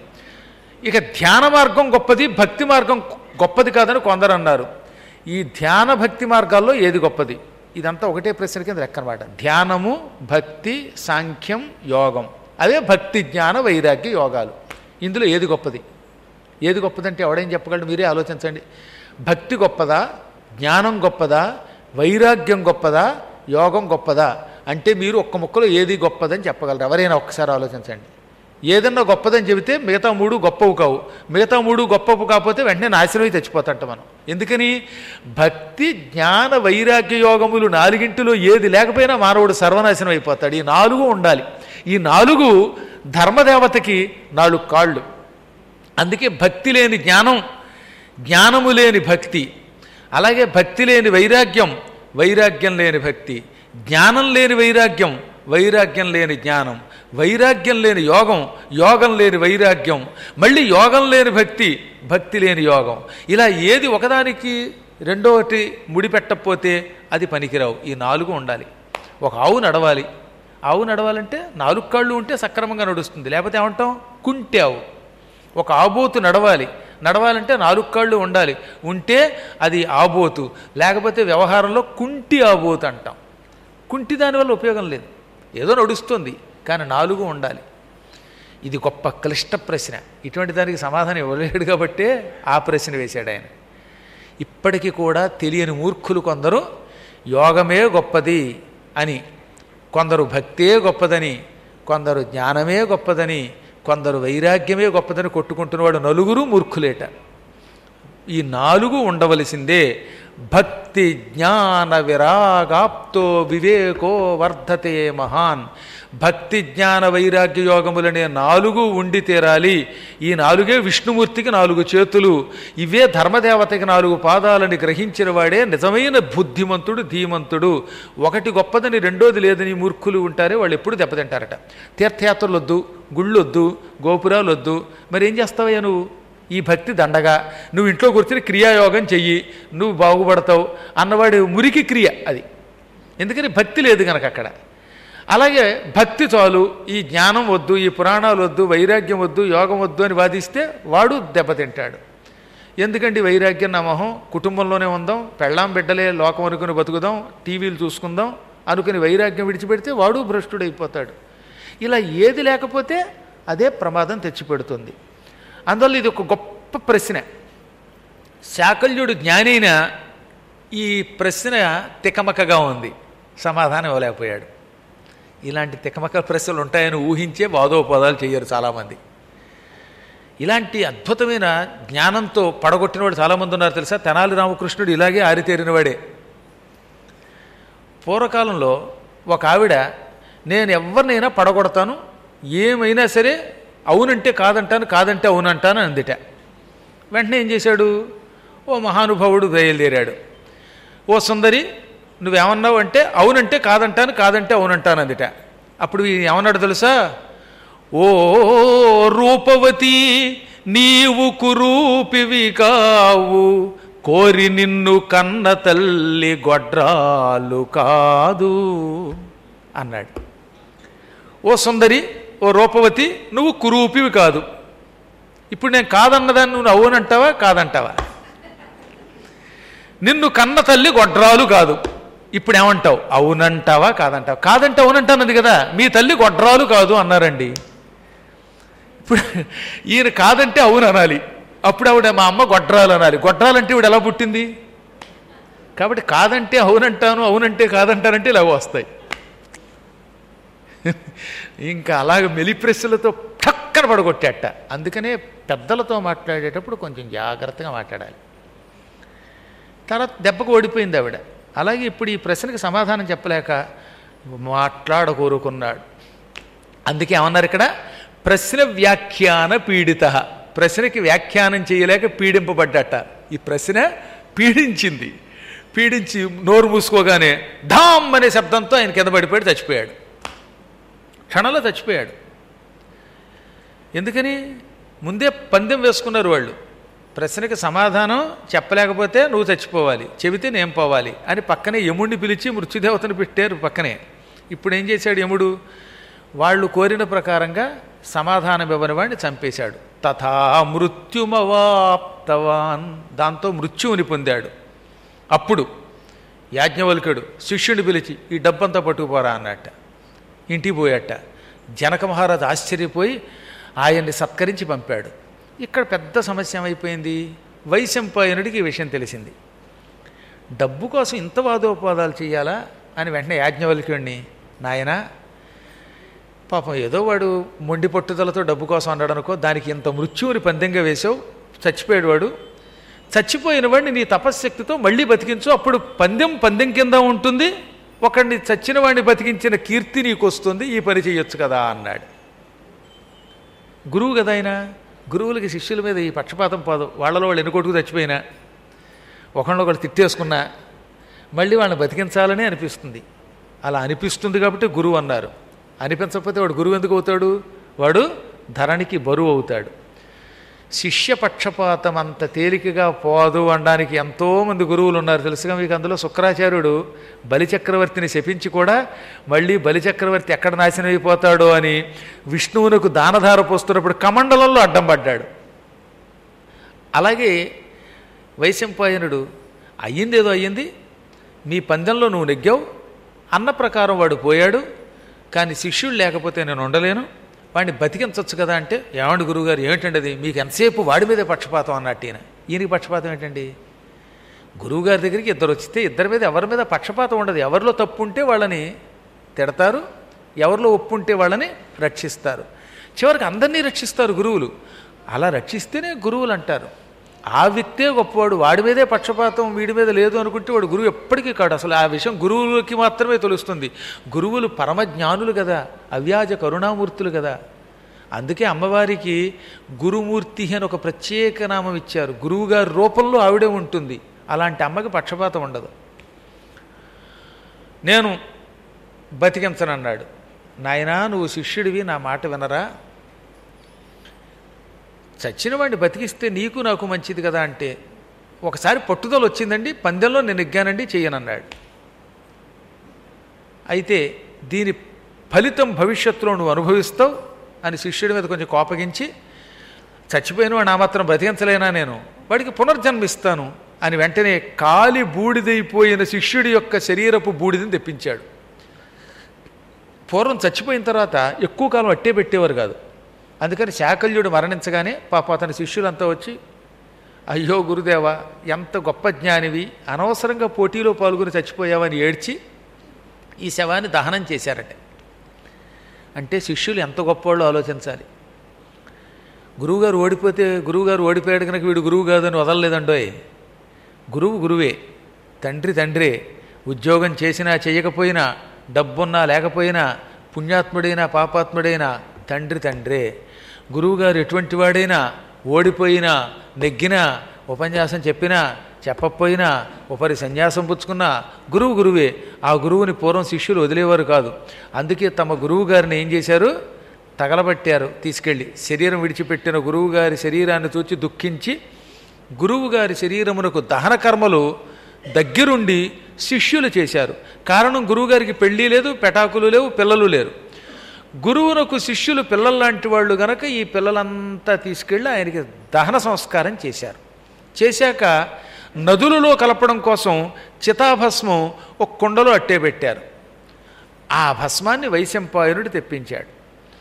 Speaker 1: ఇక ధ్యాన మార్గం గొప్పది, భక్తి మార్గం గొప్పది కాదని కొందరు అన్నారు. ఈ ధ్యాన భక్తి మార్గాల్లో ఏది గొప్పది? ఇదంతా ఒకటే ప్రశ్న కింద లెక్క అనమాట. ధ్యానము, భక్తి, సాంఖ్యం, యోగం, అవే భక్తి, జ్ఞాన, వైరాగ్య యోగాలు. ఇందులో ఏది గొప్పది? ఏది గొప్పదంటే ఎవడేం చెప్పగలడు? మీరే ఆలోచించండి. భక్తి గొప్పదా, జ్ఞానం గొప్పదా, వైరాగ్యం గొప్పదా, యోగం గొప్పదా అంటే మీరు ఒక్క ముక్కలో ఏది గొప్పదని చెప్పగలరు? ఎవరైనా ఒక్కసారి ఆలోచించండి. ఏదన్నా గొప్పదని చెబితే మిగతా మూడు గొప్పవు కావు, మిగతా మూడు గొప్పవు కాకపోతే వెంటనే నాశనమై తెచ్చిపోతాంట మనం. ఎందుకని? భక్తి, జ్ఞాన, వైరాగ్య యోగములు నాలుగింటిలో ఏది లేకపోయినా మానవుడు సర్వనాశనం అయిపోతాడు. ఈ నాలుగు ఉండాలి. ఈ నాలుగు ధర్మదేవతకి నాలుగు కాళ్ళు. అందుకే భక్తి లేని జ్ఞానం, జ్ఞానము లేని భక్తి, అలాగే భక్తి లేని వైరాగ్యం, వైరాగ్యం లేని భక్తి, జ్ఞానం లేని వైరాగ్యం, వైరాగ్యం లేని జ్ఞానం, వైరాగ్యం లేని యోగం, యోగం లేని వైరాగ్యం, మళ్ళీ యోగం లేని భక్తి, భక్తి లేని యోగం. ఇలా ఏది ఒకదానికి రెండోటి ముడిపెట్టకపోతే అది పనికిరావు. ఈ నాలుగు ఉండాలి. ఒక ఆవు నడవాలి. ఆవు నడవాలంటే నాలుగు కాళ్ళు ఉంటే సక్రమంగా నడుస్తుంది, లేకపోతే ఏమంటాం? కుంటి ఆవు. ఒక ఆబోతు నడవాలి. నడవాలంటే నాలుగు కాళ్ళు ఉండాలి, ఉంటే అది ఆబోతు, లేకపోతే వ్యవహారంలో కుంటి ఆబోతు అంటాం. కుంటి దానివల్ల ఉపయోగం లేదు, ఏదో నడుస్తుంది, కానీ నాలుగు ఉండాలి. ఇది గొప్ప క్లిష్ట ప్రశ్న. ఇటువంటి దానికి సమాధానం ఇవ్వలేడు కాబట్టే ఆ ప్రశ్న వేశాడు ఆయన. ఇప్పటికీ కూడా తెలియని మూర్ఖులు కొందరు యోగమే గొప్పది అని, కొందరు భక్తే గొప్పదని, కొందరు జ్ఞానమే గొప్పదని, కొందరు వైరాగ్యమే గొప్పదని కొట్టుకుంటున్నవాడు నలుగురు మూర్ఖులేట. ఈ నాలుగు ఉండవలసిందే. భక్తి జ్ఞాన విరాగాప్తో వివేకో వర్ధతే మహాన్. భక్తి జ్ఞాన వైరాగ్య యోగములనే నాలుగు ఉండి తీరాలి. ఈ నాలుగే విష్ణుమూర్తికి నాలుగు చేతులు, ఇవే ధర్మదేవతకి నాలుగు పాదాలని గ్రహించిన వాడే నిజమైన బుద్ధిమంతుడు, ధీమంతుడు. ఒకటి గొప్పదని రెండోది లేదని మూర్ఖులు ఉంటారే వాళ్ళు ఎప్పుడు దెబ్బతింటారట. తీర్థయాత్రలు వద్దు, గుళ్ళొద్దు, గోపురాలు వద్దు, మరి ఏం చేస్తావయ్యా నువ్వు? ఈ భక్తి దండగా నువ్వు ఇంట్లో కూర్చుని క్రియాయోగం చెయ్యి, నువ్వు బాగుపడతావు అన్నవాడి మురికి క్రియ అది. ఎందుకని భక్తి లేదు కనుక అక్కడ. అలాగే భక్తి చాలు, ఈ జ్ఞానం వద్దు, ఈ పురాణాలు వద్దు, వైరాగ్యం వద్దు, యోగం వద్దు అని వాదిస్తే వాడు దెబ్బతింటాడు. ఎందుకండి వైరాగ్యం నా మొహం, కుటుంబంలోనే ఉందాం, పెళ్ళాం బిడ్డలే లోకం అనుకుని బతుకుదాం, టీవీలు చూసుకుందాం అనుకుని వైరాగ్యం విడిచిపెడితే వాడు భ్రష్టుడైపోతాడు. ఇలా ఏది లేకపోతే అదే ప్రమాదం తెచ్చిపెడుతుంది. అందువల్ల ఇది ఒక గొప్ప ప్రశ్న. శాకల్యుడు జ్ఞానైన ఈ ప్రశ్న తికమకగా ఉంది, సమాధానం ఇవ్వలేకపోయాడు. ఇలాంటి తికమక ప్రశ్నలు ఉంటాయని ఊహించే వాదోపవాదాలు చేయరు చాలామంది. ఇలాంటి అద్భుతమైన జ్ఞానంతో పడగొట్టిన వాడు చాలామంది ఉన్నారు తెలుసా. తెనాలి రామకృష్ణుడు ఇలాగే ఆరితేరినవాడే. పూర్వకాలంలో ఒక ఆవిడ, నేను ఎవరినైనా పడగొడతాను, ఏమైనా సరే అవునంటే కాదంటాను, కాదంటే అవునంటాను అందిట. వెంటనే ఏం చేశాడు, ఓ మహానుభావుడు బయలుదేరాడు. ఓ సుందరి నువ్వేమన్నావు అంటే అవునంటే కాదంటాను, కాదంటే అవునంటాను అందిట. అప్పుడు ఏమన్నాడు తెలుసా, ఓ రూపవతి నీవు కురూపివి కావు, కోరి నిన్ను కన్న తల్లి గొడ్రాలు కాదు అన్నాడు. ఓ సుందరి, ఓ రూపవతి నువ్వు కురూపివి కాదు. ఇప్పుడు నేను కాదన్నదాన్ని నువ్వు అవునంటావా కాదంటావా? నిన్ను కన్న తల్లి గొడ్రాలు కాదు. ఇప్పుడు ఏమంటావు, అవునంటావా కాదంటావా? కాదంటే అవునంటానది కదా, మీ తల్లి గొడ్రాలు కాదు అన్నారండి. ఇప్పుడు ఈయన కాదంటే అవును అనాలి, అప్పుడు ఆవిడ మా అమ్మ గొడ్రాలు అనాలి. గొడ్రాలంటే ఇవిడ ఎలా పుట్టింది? కాబట్టి కాదంటే అవునంటాను, అవునంటే కాదంటానంటే ఇలా వస్తాయి. ఇంకా అలాగ మెలిప్రెస్సులతో ఠక్కన పడగొట్టేట. అందుకనే పెద్దలతో మాట్లాడేటప్పుడు కొంచెం జాగ్రత్తగా మాట్లాడాలి. తర్వాత దెబ్బకు ఓడిపోయింది ఆవిడ. అలాగే ఇప్పుడు ఈ ప్రశ్నకి సమాధానం చెప్పలేక మాట్లాడకూరుకున్నాడు. అందుకే ఏమన్నారు ఇక్కడ, ప్రశ్న వ్యాఖ్యాన పీడిత. ప్రశ్నకి వ్యాఖ్యానం చేయలేక పీడింపబడ్డట. ఈ ప్రశ్న పీడించింది. పీడించి నోరు మూసుకోగానే ఢామ్ అనే శబ్దంతో ఆయన కింద పడిపోయాడు, చచ్చిపోయాడు. క్షణంలో చచ్చిపోయాడు. ఎందుకని? ముందే పందెం వేసుకున్నారు వాళ్ళు. ప్రశ్నకి సమాధానం చెప్పలేకపోతే నువ్వు చచ్చిపోవాలి, చెబితే నేను పోవాలి అని పక్కనే యముడిని పిలిచి మృత్యుదేవతను పెట్టారు పక్కనే. ఇప్పుడు ఏం చేశాడు యముడు, వాళ్ళు కోరిన ప్రకారంగా సమాధానం ఇవ్వని వాడిని చంపేశాడు. తథా మృత్యుమవాప్తవాన్, దాంతో మృత్యువుని పొందాడు. అప్పుడు యాజ్ఞవల్కుడు శిష్యుని పిలిచి ఈ డబ్బంతా పట్టుకుపోరా అన్నట్ట. ఇంటికి పోయాట. జనక మహారాజు ఆశ్చర్యపోయి ఆయన్ని సత్కరించి పంపాడు. ఇక్కడ పెద్ద సమస్య ఏమైపోయింది, వైశంపాయనుడికి ఈ విషయం తెలిసింది. డబ్బు కోసం ఇంత వాదోపవాదాలు చేయాలా అని వెంటనే యాజ్ఞవల్క్యుడిని, నాయనా పాపం ఏదో వాడు మొండి పట్టుదలతో డబ్బు కోసం అన్నాడు అనుకో, దానికి ఇంత మృత్యువుని పందెంగా వేసావు, చచ్చిపోయాడు వాడు. చచ్చిపోయిన వాడిని నీ తపశ్శక్తితో మళ్ళీ బతికించు, అప్పుడు పందెం పందెం కింద ఉంటుంది, ఒకడిని చచ్చిన వాడిని బతికించిన కీర్తి నీకు వస్తుంది, ఈ పని చేయొచ్చు కదా అన్నాడు. గురువు కదా ఆయన. గురువులకి శిష్యుల మీద ఈ పక్షపాతం పోదు. వాళ్ళలో వాళ్ళు ఎన్నుకొట్టుకు చచ్చిపోయినా, ఒకళ్ళొకళ్ళు తిట్టేసుకున్నా మళ్ళీ వాళ్ళని బతికించాలని అనిపిస్తుంది. అలా అనిపిస్తుంది కాబట్టి గురువు అన్నారు. అనిపించకపోతే వాడు గురువు ఎందుకు అవుతాడు? వాడు ధరణికి బరువు అవుతాడు. శిష్య పక్షపాతం అంత తేలికగా పోదు అనడానికి ఎంతోమంది గురువులు ఉన్నారు తెలుసుగా మీకు. అందులో శుక్రాచార్యుడు బలిచక్రవర్తిని శపించి కూడా మళ్ళీ బలిచక్రవర్తి ఎక్కడ నాశనం అయిపోతాడో అని విష్ణువునకు దానధార పోస్తున్నప్పుడు కమండలంలో అడ్డం పడ్డాడు. అలాగే వైశంపాయనుడు అయ్యిందేదో అయ్యింది, నీ పందెంలో నువ్వు నెగ్గావు అన్న ప్రకారం వాడు పోయాడు, కానీ శిష్యుడు లేకపోతే నేను ఉండలేను, వాడిని బతికించవచ్చు కదా అంటే, ఏమండి గురువుగారు ఏమిటండి అది, మీకు ఎంతసేపు వాడి మీదే పక్షపాతం అన్నట్టు ఈయన. ఈయనకి పక్షపాతం ఏంటండి? గురువుగారి దగ్గరికి ఇద్దరు వచ్చితే ఇద్దరి మీద ఎవరి మీద పక్షపాతం ఉండదు. ఎవరిలో తప్పు ఉంటే వాళ్ళని తిడతారు, ఎవరిలో ఒప్పు ఉంటే వాళ్ళని రక్షిస్తారు. చివరికి అందరినీ రక్షిస్తారు గురువులు. అలా రక్షిస్తేనే గురువులు అంటారు. ఆ వ్యక్తే గొప్పవాడు, వాడి మీదే పక్షపాతం వీడి మీద లేదు అనుకుంటే వాడు గురువు ఎప్పటికీ కాడు. అసలు ఆ విషయం గురువులకి మాత్రమే తెలుస్తుంది. గురువులు పరమజ్ఞానులు కదా, అవ్యాజ కరుణామూర్తులు కదా. అందుకే అమ్మవారికి గురుమూర్తి అని ఒక ప్రత్యేక నామం ఇచ్చారు. గురువుగారి రూపంలో ఆవిడే ఉంటుంది. అలాంటి అమ్మకి పక్షపాతం ఉండదు. నేను బతికించనన్నాడు. నాయనా నువ్వు శిష్యుడివి, నా మాట వినరా, చచ్చిన వాడిని బతికిస్తే నీకు నాకు మంచిది కదా అంటే, ఒకసారి పట్టుదల వచ్చిందండి, పందెంలో నేను ఎగ్గానండి, చెయ్యనన్నాడు. అయితే దీని ఫలితం భవిష్యత్తులో నువ్వు అనుభవిస్తావు అని శిష్యుడి మీద కొంచెం కోపగించి, చచ్చిపోయిన వాడు నా మాత్రం బ్రతికించలేనా నేను, వాడికి పునర్జన్మిస్తాను అని వెంటనే కాలి బూడిదైపోయిన శిష్యుడి యొక్క శరీరపు బూడిదని తెప్పించాడు. పూర్వం చచ్చిపోయిన తర్వాత ఎక్కువ కాలం అట్టే పెట్టేవారు కాదు. అందుకని శాకల్యుడు మరణించగానే పాప అతని శిష్యులంతా వచ్చి, అయ్యో గురుదేవా, ఎంత గొప్ప జ్ఞానివి, అనవసరంగా పోటీలో పాల్గొని చచ్చిపోయావని ఏడ్చి ఈ శవాన్ని దహనం చేశారట. అంటే శిష్యులు ఎంత గొప్పవాళ్ళు ఆలోచించాలి. గురువుగారు ఓడిపోతే, గురువుగారు ఓడిపోయాడు కనుక వీడు గురువు కాదని వదలలేదండోయ్. గురువు గురువే, తండ్రి తండ్రే. ఉద్యోగం చేసినా చేయకపోయినా, డబ్బున్నా లేకపోయినా, పుణ్యాత్ముడైనా పాపాత్ముడైనా తండ్రి తండ్రే. గురువుగారు ఎటువంటి వాడైనా ఓడిపోయినా, నెగ్గినా, ఉపన్యాసం చెప్పినా చెప్పకపోయినా, ఒకరి సన్యాసం పుచ్చుకున్నా గురువు గురువే. ఆ గురువుని పూర్వం శిష్యులు వదిలేవారు కాదు. అందుకే తమ గురువు గారిని ఏం చేశారు, తగలబట్టారు తీసుకెళ్ళి. శరీరం విడిచిపెట్టిన గురువుగారి శరీరాన్ని చూచి దుఃఖించి, గురువుగారి శరీరమునకు దహన కర్మలు దగ్గరుండి శిష్యులు చేశారు. కారణం, గురువుగారికి పెళ్ళి లేదు, పెటాకులు లేవు, పిల్లలు లేరు. గురువునకు శిష్యులు పిల్లల్లాంటి వాళ్ళు గనక ఈ పిల్లలంతా తీసుకెళ్ళి ఆయనకి దహన సంస్కారం చేశారు. చేశాక నదులలో కలపడం కోసం చితాభస్మం ఒక కుండలో అట్టే పెట్టారు. ఆ భస్మాన్ని వైశంపాయనుడు తెప్పించాడు.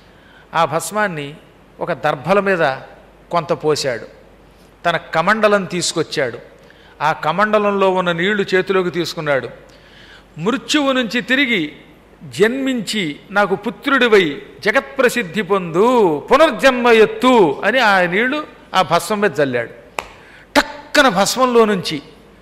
Speaker 1: ఆ భస్మాన్ని ఒక దర్భల మీద కొంత పోశాడు. తన కమండలం తీసుకొచ్చాడు. ఆ కమండలంలో ఉన్న నీళ్లు చేతిలోకి తీసుకున్నాడు. మృత్యువు నుంచి తిరిగి జన్మించి నాకు పుత్రుడివై జగత్ప్రసిద్ధి పొందు, పునర్జన్మ ఎత్తు అని ఆ నీళ్లు ఆ భస్మం మీద చల్లాడు. టక్కన భస్మంలో నుంచి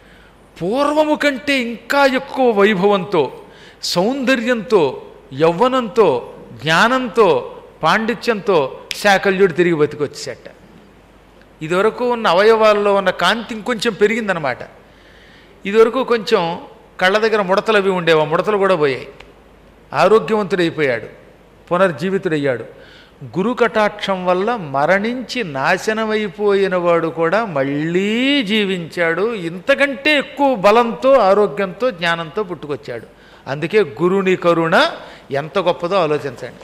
Speaker 1: పూర్వము కంటే ఇంకా ఎక్కువ వైభవంతో, సౌందర్యంతో, యవ్వనంతో, జ్ఞానంతో, పాండిత్యంతో శాకల్యుడు తిరిగి బతికొచ్చేట. ఇదివరకు ఉన్న అవయవాల్లో ఉన్న కాంతి ఇంకొంచెం పెరిగిందనమాట. ఇదివరకు కొంచెం కళ్ళ దగ్గర ముడతలు అవి ఉండేవి, ఆ ముడతలు కూడా పోయాయి. ఆరోగ్యవంతుడైపోయాడు, పునర్జీవితుడయ్యాడు. గురు కటాక్షం వల్ల మరణించి నాశనమైపోయిన వాడు కూడా మళ్ళీ జీవించాడు. ఇంతకంటే ఎక్కువ బలంతో, ఆరోగ్యంతో, జ్ఞానంతో పుట్టుకొచ్చాడు. అందుకే గురుని కరుణ ఎంత గొప్పదో ఆలోచించండి.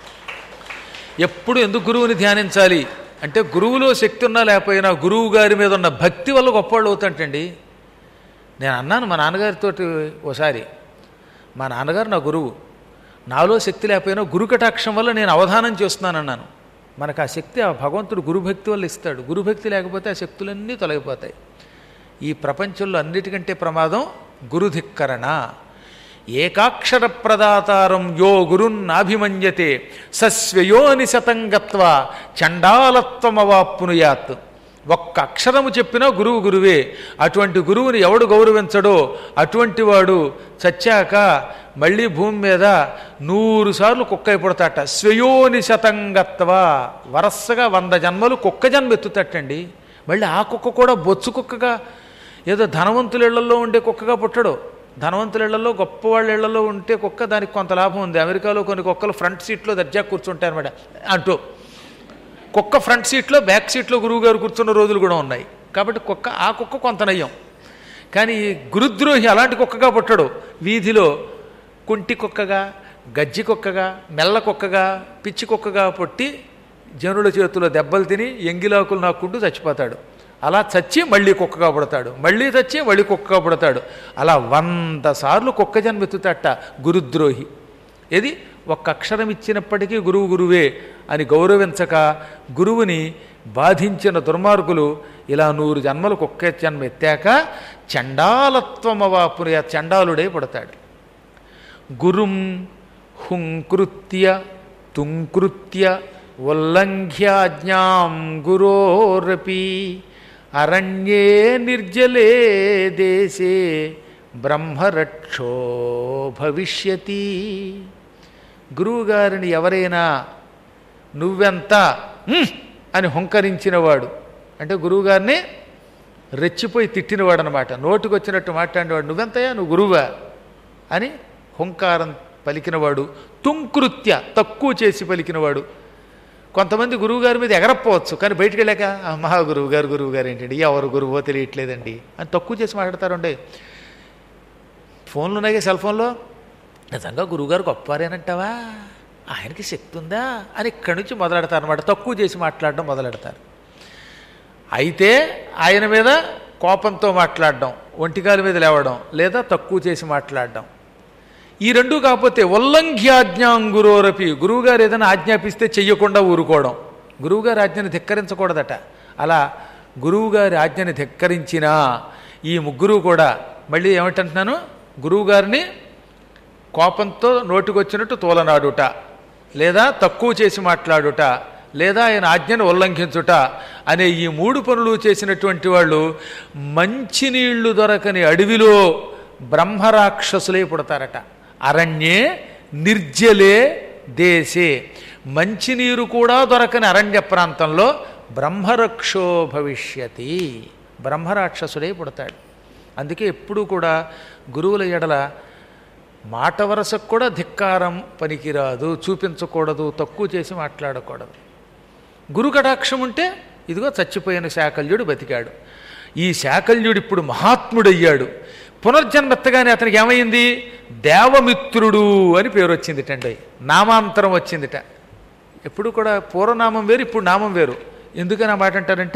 Speaker 1: ఎప్పుడు ఎందుకు గురువుని ధ్యానించాలి అంటే, గురువులో శక్తి ఉన్నా లేకపోయినా గురువు గారి మీద ఉన్న భక్తి వల్ల గొప్పవాళ్ళు అవుతాంటండి. నేను అన్నాను మా నాన్నగారితో ఓసారి, మా నాన్నగారు నా గురువు, నాలో శక్తి లేకపోయినా గురు కటాక్షం వల్ల నేను అవధానం చేస్తున్నాను అన్నాను. మనకు ఆ శక్తి ఆ భగవంతుడు గురుభక్తి వల్ల ఇస్తాడు. గురుభక్తి లేకపోతే ఆ శక్తులన్నీ తొలగిపోతాయి. ఈ ప్రపంచంలో అన్నిటికంటే ప్రమాదం గురుధిక్కరణ. ఏకాక్షర ప్రదాతారం యో గురున్నాభిమన్యతే సస్వయోని శతంగత్వ చండాలత్వమవాప్నుయాత్. ఒక్క అక్షరము చెప్పినా గురువు గురువే. అటువంటి గురువుని ఎవడు గౌరవించడో అటువంటి వాడు చచ్చాక మళ్ళీ భూమి మీద నూరు సార్లు కుక్క అయిపోతాట. స్వయోని శతంగత్వ, వరసగా వంద జన్మలు కుక్క జన్మ ఎత్తుతట్టండి. మళ్ళీ ఆ కుక్క కూడా బొచ్చు కుక్కగా, ఏదో ధనవంతుల ఇళ్లలో ఉండే కుక్కగా పుట్టడు. ధనవంతుల ఇళ్లలో, గొప్పవాళ్ళ ఇళ్లలో ఉంటే కుక్క దానికి కొంత లాభం ఉంది. అమెరికాలో కొన్ని కుక్కలు ఫ్రంట్ సీట్లో దర్జా కూర్చుంటాయి అనమాట. అంటూ కుక్క ఫ్రంట్ సీట్లో, బ్యాక్ సీట్లో గురువుగారు కూర్చున్న రోజులు కూడా ఉన్నాయి. కాబట్టి కుక్క, ఆ కుక్క కొంత నయ్యం. కానీ గురుద్రోహి అలాంటి కుక్కగా పుట్టడు. వీధిలో కుంటి కుక్కగా, గజ్జి కుక్కగా, మెల్ల కుక్కగా, పిచ్చి కుక్కగా పుట్టి జనుల చేతిలో దెబ్బలు తిని ఎంగిలాకులు నాక్కుంటూ చచ్చిపోతాడు. అలా చచ్చి మళ్ళీ కుక్కగా పుడతాడు, మళ్ళీ చచ్చి మళ్ళీ కుక్కగా పుడతాడు. అలా వంద సార్లు కుక్క జన్మెత్తుతట గురుద్రోహి. ఏది ఒక్క అక్షరం ఇచ్చినప్పటికీ గురువు గురువే అని గౌరవించక గురువుని బాధించిన దుర్మార్గులు ఇలా నూరు జన్మలు కుక్క జన్మ ఎత్తాక చండాలత్వమవాపుని, చండాలుడై పుడతాడు. గురుం హుంకృత్య తుంకృత్య ఉల్లంఘ్యాజ్ఞాం గురోరపి అరణ్యే నిర్జలే దేశే బ్రహ్మరక్షో భవిష్యతి. గురువుగారిని ఎవరైనా నువ్వెంత అని హుంకరించినవాడు అంటే గురువుగారిని రెచ్చిపోయి తిట్టినవాడు అనమాట. నోటికి వచ్చినట్టు మాట్లాడినవాడు, నువ్వెంతయా, నువ్వు గురువా అని హుంకారం పలికినవాడు. తుంకృత్య, తక్కువ చేసి పలికినవాడు. కొంతమంది గురువుగారి మీద ఎగరపోవచ్చు, కానీ బయటికి వెళ్ళాక మహా గురువు గారు గురువు గారు ఏంటండి, ఎవరు గురువో తెలియట్లేదండి అని తక్కువ చేసి మాట్లాడతారండి. ఫోన్లు ఉన్నాయి, సెల్ ఫోన్లో నిజంగా గురువుగారు గొప్పవారేనంటావా, ఆయనకి శక్తి ఉందా అని ఇక్కడి నుంచి మొదలెడతారు అనమాట. తక్కువ చేసి మాట్లాడడం మొదలెడతారు. అయితే ఆయన మీద కోపంతో మాట్లాడడం, ఒంటికాల మీద లేవడం, లేదా తక్కువ చేసి మాట్లాడడం, ఈ రెండు కాకపోతే ఉల్లంఘ్యాజ్ఞాం గురోరపి, గురువుగారు ఏదైనా ఆజ్ఞాపిస్తే చెయ్యకుండా ఊరుకోవడం. గురువుగారి ఆజ్ఞని ధిక్కరించకూడదట. అలా గురువుగారి ఆజ్ఞని ధిక్కరించినా ఈ ముగ్గురు కూడా మళ్ళీ ఏమిటంటున్నాను, గురువుగారిని కోపంతో నోటికొచ్చినట్టు తోలనాడుట, లేదా తక్కువ చేసి మాట్లాడుట, లేదా ఆయన ఆజ్ఞను ఉల్లంఘించుట అనే ఈ మూడు పనులు చేసినటువంటి వాళ్ళు మంచినీళ్లు దొరకని అడవిలో బ్రహ్మరాక్షసులై పుడతారట. అరణ్యే నిర్జలే దేశే, మంచినీరు కూడా దొరకని అరణ్య ప్రాంతంలో బ్రహ్మరక్షో భవిష్యతి, బ్రహ్మరాక్షసుడై పుడతాడు. అందుకే ఎప్పుడూ కూడా గురువుల ఎడల మాట వరసకు కూడా ధిక్కారం పనికిరాదు, చూపించకూడదు, తక్కువ చేసి మాట్లాడకూడదు. గురు కటాక్షం ఉంటే ఇదిగో చచ్చిపోయిన శాకల్యుడు బతికాడు. ఈ శాకల్యుడు ఇప్పుడు మహాత్ముడయ్యాడు. పునర్జన్మెత్తగానే అతనికి ఏమైంది, దేవమిత్రుడు అని పేరు వచ్చిందిటండి, నామాంతరం వచ్చిందిట. ఎప్పుడు కూడా పూర్వనామం వేరు, ఇప్పుడు నామం వేరు. ఎందుకని ఆ మాట అంటారంటే,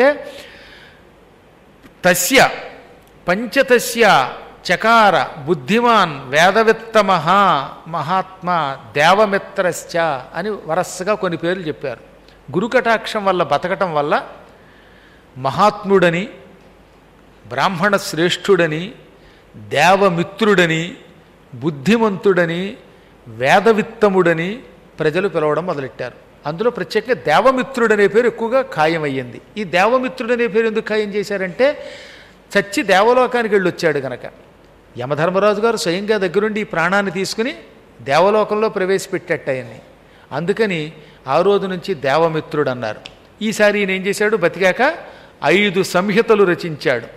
Speaker 1: తస్య పంచతస్య చకార బుద్ధిమాన్ వేదవిత్తమహ మహాత్మా దేవమిత్రశ్చ అని వరసగా కొన్ని పేర్లు చెప్పారు. గురుకటాక్షం వల్ల బతకటం వల్ల మహాత్ముడని, బ్రాహ్మణ శ్రేష్ఠుడని, దేవమిత్రుడని, బుద్ధిమంతుడని, వేదవిత్తముడని ప్రజలు పిలవడం మొదలెట్టారు. అందులో ప్రత్యేకంగా దేవమిత్రుడనే పేరు ఎక్కువగా ఖాయమయ్యింది. ఈ దేవమిత్రుడనే పేరు ఎందుకు ఖాయం చేశారంటే, చచ్చి దేవలోకానికి వెళ్ళి వచ్చాడు కనుక. యమధర్మరాజు గారు స్వయంగా దగ్గరుండి ఈ ప్రాణాన్ని తీసుకుని దేవలోకంలో ప్రవేశపెట్టేట ఆయన్ని. అందుకని ఆ రోజు నుంచి దేవమిత్రుడు అన్నారు. ఈసారి ఈయన ఏం చేశాడు, బతికాక ఐదు సంహితలు రచించాడు.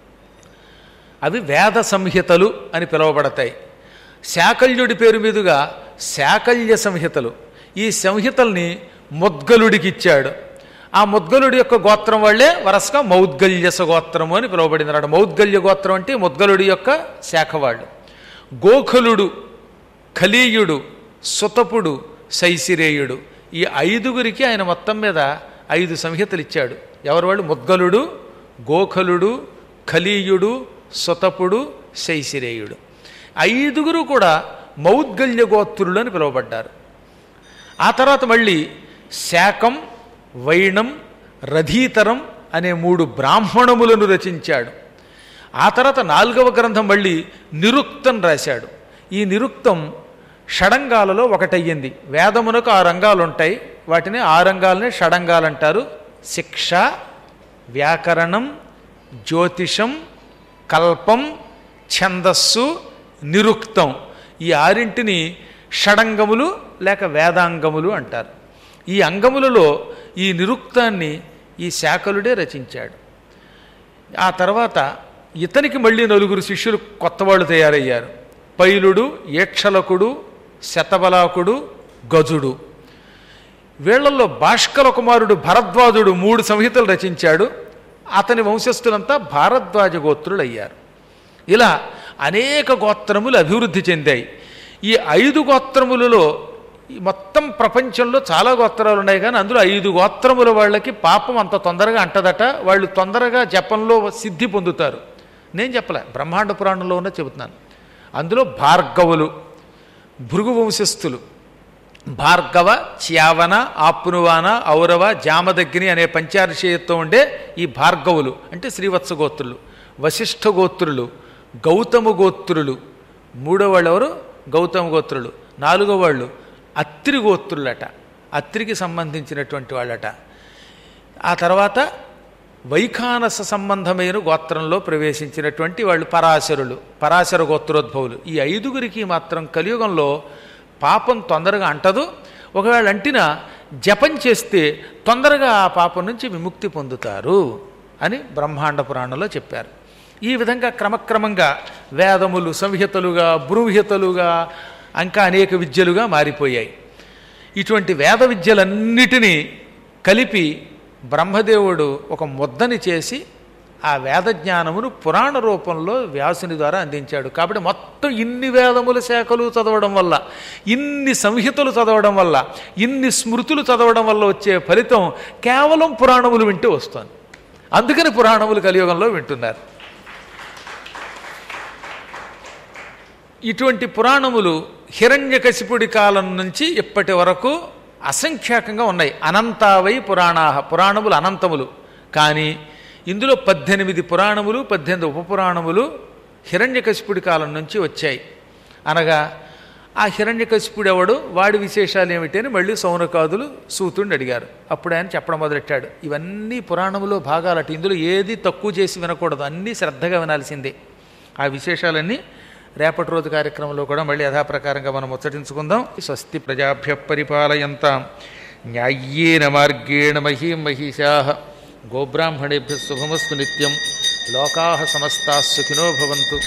Speaker 1: అవి వేద సంహితలు అని పిలువబడతాయి. శాకల్యుడి పేరు మీదుగా శాకల్య సంహితలు. ఈ సంహితల్ని ముద్గలుడికి ఇచ్చాడు. ఆ ముద్గలుడి యొక్క గోత్రం వాళ్లే వరసగా మౌద్గల్యస గోత్రము అని పిలువబడింది అన్నాడు. మౌద్గల్య గోత్రం అంటే ముద్గలుడి యొక్క శాఖ వాళ్ళు. గోఖలుడు, ఖలీయుడు, సుతపుడు, శైశిరేయుడు, ఈ ఐదుగురికి ఆయన మొత్తం మీద ఐదు సంహితలు ఇచ్చాడు. ఎవరు వాళ్ళు, ముద్గలుడు, గోఖలుడు, ఖలీయుడు, సుతపుడు, శైశిరేయుడు. ఐదుగురు కూడా మౌద్గల్య గోత్రులు అని పిలువబడ్డారు. ఆ తర్వాత మళ్ళీ శాకం, వైణం, రథీతరం అనే మూడు బ్రాహ్మణములను రచించాడు. ఆ తర్వాత నాలుగవ గ్రంథం మళ్ళీ నిరుక్తం రాశాడు. ఈ నిరుక్తం షడంగాలలో ఒకటయ్యింది. వేదమునకు ఆ రంగాలు ఉంటాయి, వాటిని ఆ రంగాలనే షడంగాలు అంటారు. శిక్ష, వ్యాకరణం, జ్యోతిషం, కల్పం, ఛందస్సు, నిరుక్తం, ఈ ఆరింటిని షడంగములు లేక వేదాంగములు అంటారు. ఈ అంగములలో ఈ నిరుక్తాన్ని ఈ శాకలుడే రచించాడు. ఆ తర్వాత ఇతనికి మళ్ళీ నలుగురు శిష్యులు కొత్తవాళ్ళు తయారయ్యారు. పైలుడు, ఏక్షలకుడు, శతబలాకుడు, గజుడు. వీళ్లలో భాష్కర కుమారుడు భరద్వాజుడు మూడు సంహితలు రచించాడు. అతని వంశస్థులంతా భారద్వాజ గోత్రులు అయ్యారు. ఇలా అనేక గోత్రములు అభివృద్ధి చెందాయి. ఈ ఐదు గోత్రములలో మొత్తం ప్రపంచంలో చాలా గోత్రాలు ఉన్నాయి, కానీ అందులో ఐదు గోత్రముల వాళ్ళకి పాపం అంత తొందరగా అంటదట. వాళ్ళు తొందరగా జపంలో సిద్ధి పొందుతారు. నేను చెప్పలే, బ్రహ్మాండ పురాణంలో ఉన్న చెబుతున్నాను. అందులో భార్గవులు, భృగు వంశస్థులు. భార్గవ, చ్యావన, ఆప్నువాన, ఔరవ, జామదగ్ని అనే పంచారిషేయత్తో ఉండే ఈ భార్గవులు అంటే శ్రీవత్స గోత్రులు. వశిష్ఠ గోత్రులు, గౌతమ గోత్రులు. మూడో వాళ్ళు ఎవరు, గౌతమ గోత్రులు. నాలుగో వాళ్ళు అత్రి గోత్రులట, అత్రికి సంబంధించినటువంటి వాళ్ళట. ఆ తర్వాత వైఖానస సంబంధమైన గోత్రంలో ప్రవేశించినటువంటి వాళ్ళు పరాశరులు, పరాశర గోత్రోద్భవులు. ఈ ఐదుగురికి మాత్రం కలియుగంలో పాపం తొందరగా అంటదు. ఒకవేళ అంటినా జపం చేస్తే తొందరగా ఆ పాపం నుంచి విముక్తి పొందుతారు అని బ్రహ్మాండ పురాణంలో చెప్పారు. ఈ విధంగా క్రమక్రమంగా వేదములు సంహితలుగా, బృంహితలుగా, ఇంకా అనేక విద్యలుగా మారిపోయాయి. ఇటువంటి వేద విద్యలన్నిటినీ కలిపి బ్రహ్మదేవుడు ఒక ముద్దని చేసి ఆ వేద జ్ఞానమును పురాణ రూపంలో వ్యాసుని ద్వారా అందించాడు. కాబట్టి మొత్తం ఇన్ని వేదముల శాఖలు చదవడం వల్ల, ఇన్ని సంహితలు చదవడం వల్ల, ఇన్ని స్మృతులు చదవడం వల్ల వచ్చే ఫలితం కేవలం పురాణములు వింటూ వస్తుంది. అందుకని పురాణములు కలియుగంలో వింటున్నారు. ఇటువంటి పురాణములు హిరణ్యకశిపుడి కాలం నుంచి ఇప్పటి వరకు అసంఖ్యాకంగా ఉన్నాయి. అనంతావై పురాణాహ, పురాణములు అనంతములు. కానీ ఇందులో పద్దెనిమిది పురాణములు, పద్దెనిమిది ఉపపురాణములు హిరణ్యకశిపుడి కాలం నుంచి వచ్చాయి. అనగా ఆ హిరణ్యకశిపుడు ఎవడు, వాడి విశేషాలు ఏమిటి అని మళ్ళీ సౌనకాదులు సూతుడిని అడిగారు. అప్పుడు ఆయన చెప్పడం మొదలెట్టాడు. ఇవన్నీ పురాణములో భాగాలట, ఇందులో ఏది తక్కువ చేసి వినకూడదు, అన్నీ శ్రద్ధగా వినాల్సిందే. ఆ విశేషాలన్నీ రేపటి రోజు కార్యక్రమంలో కూడా మళ్ళీ యథాప్రకారంగా మనం ముచ్చటించుకుందాం. స్వస్తి ప్రజాభ్య పరిపాలయంతాం న్యాయ్యేన మార్గేణ మహీం మహిషాః గోబ్రాహ్మణేభ్యः శుభమస్తు నిత్యం. లోకాః సమస్తాః సుఖినో భవంతు.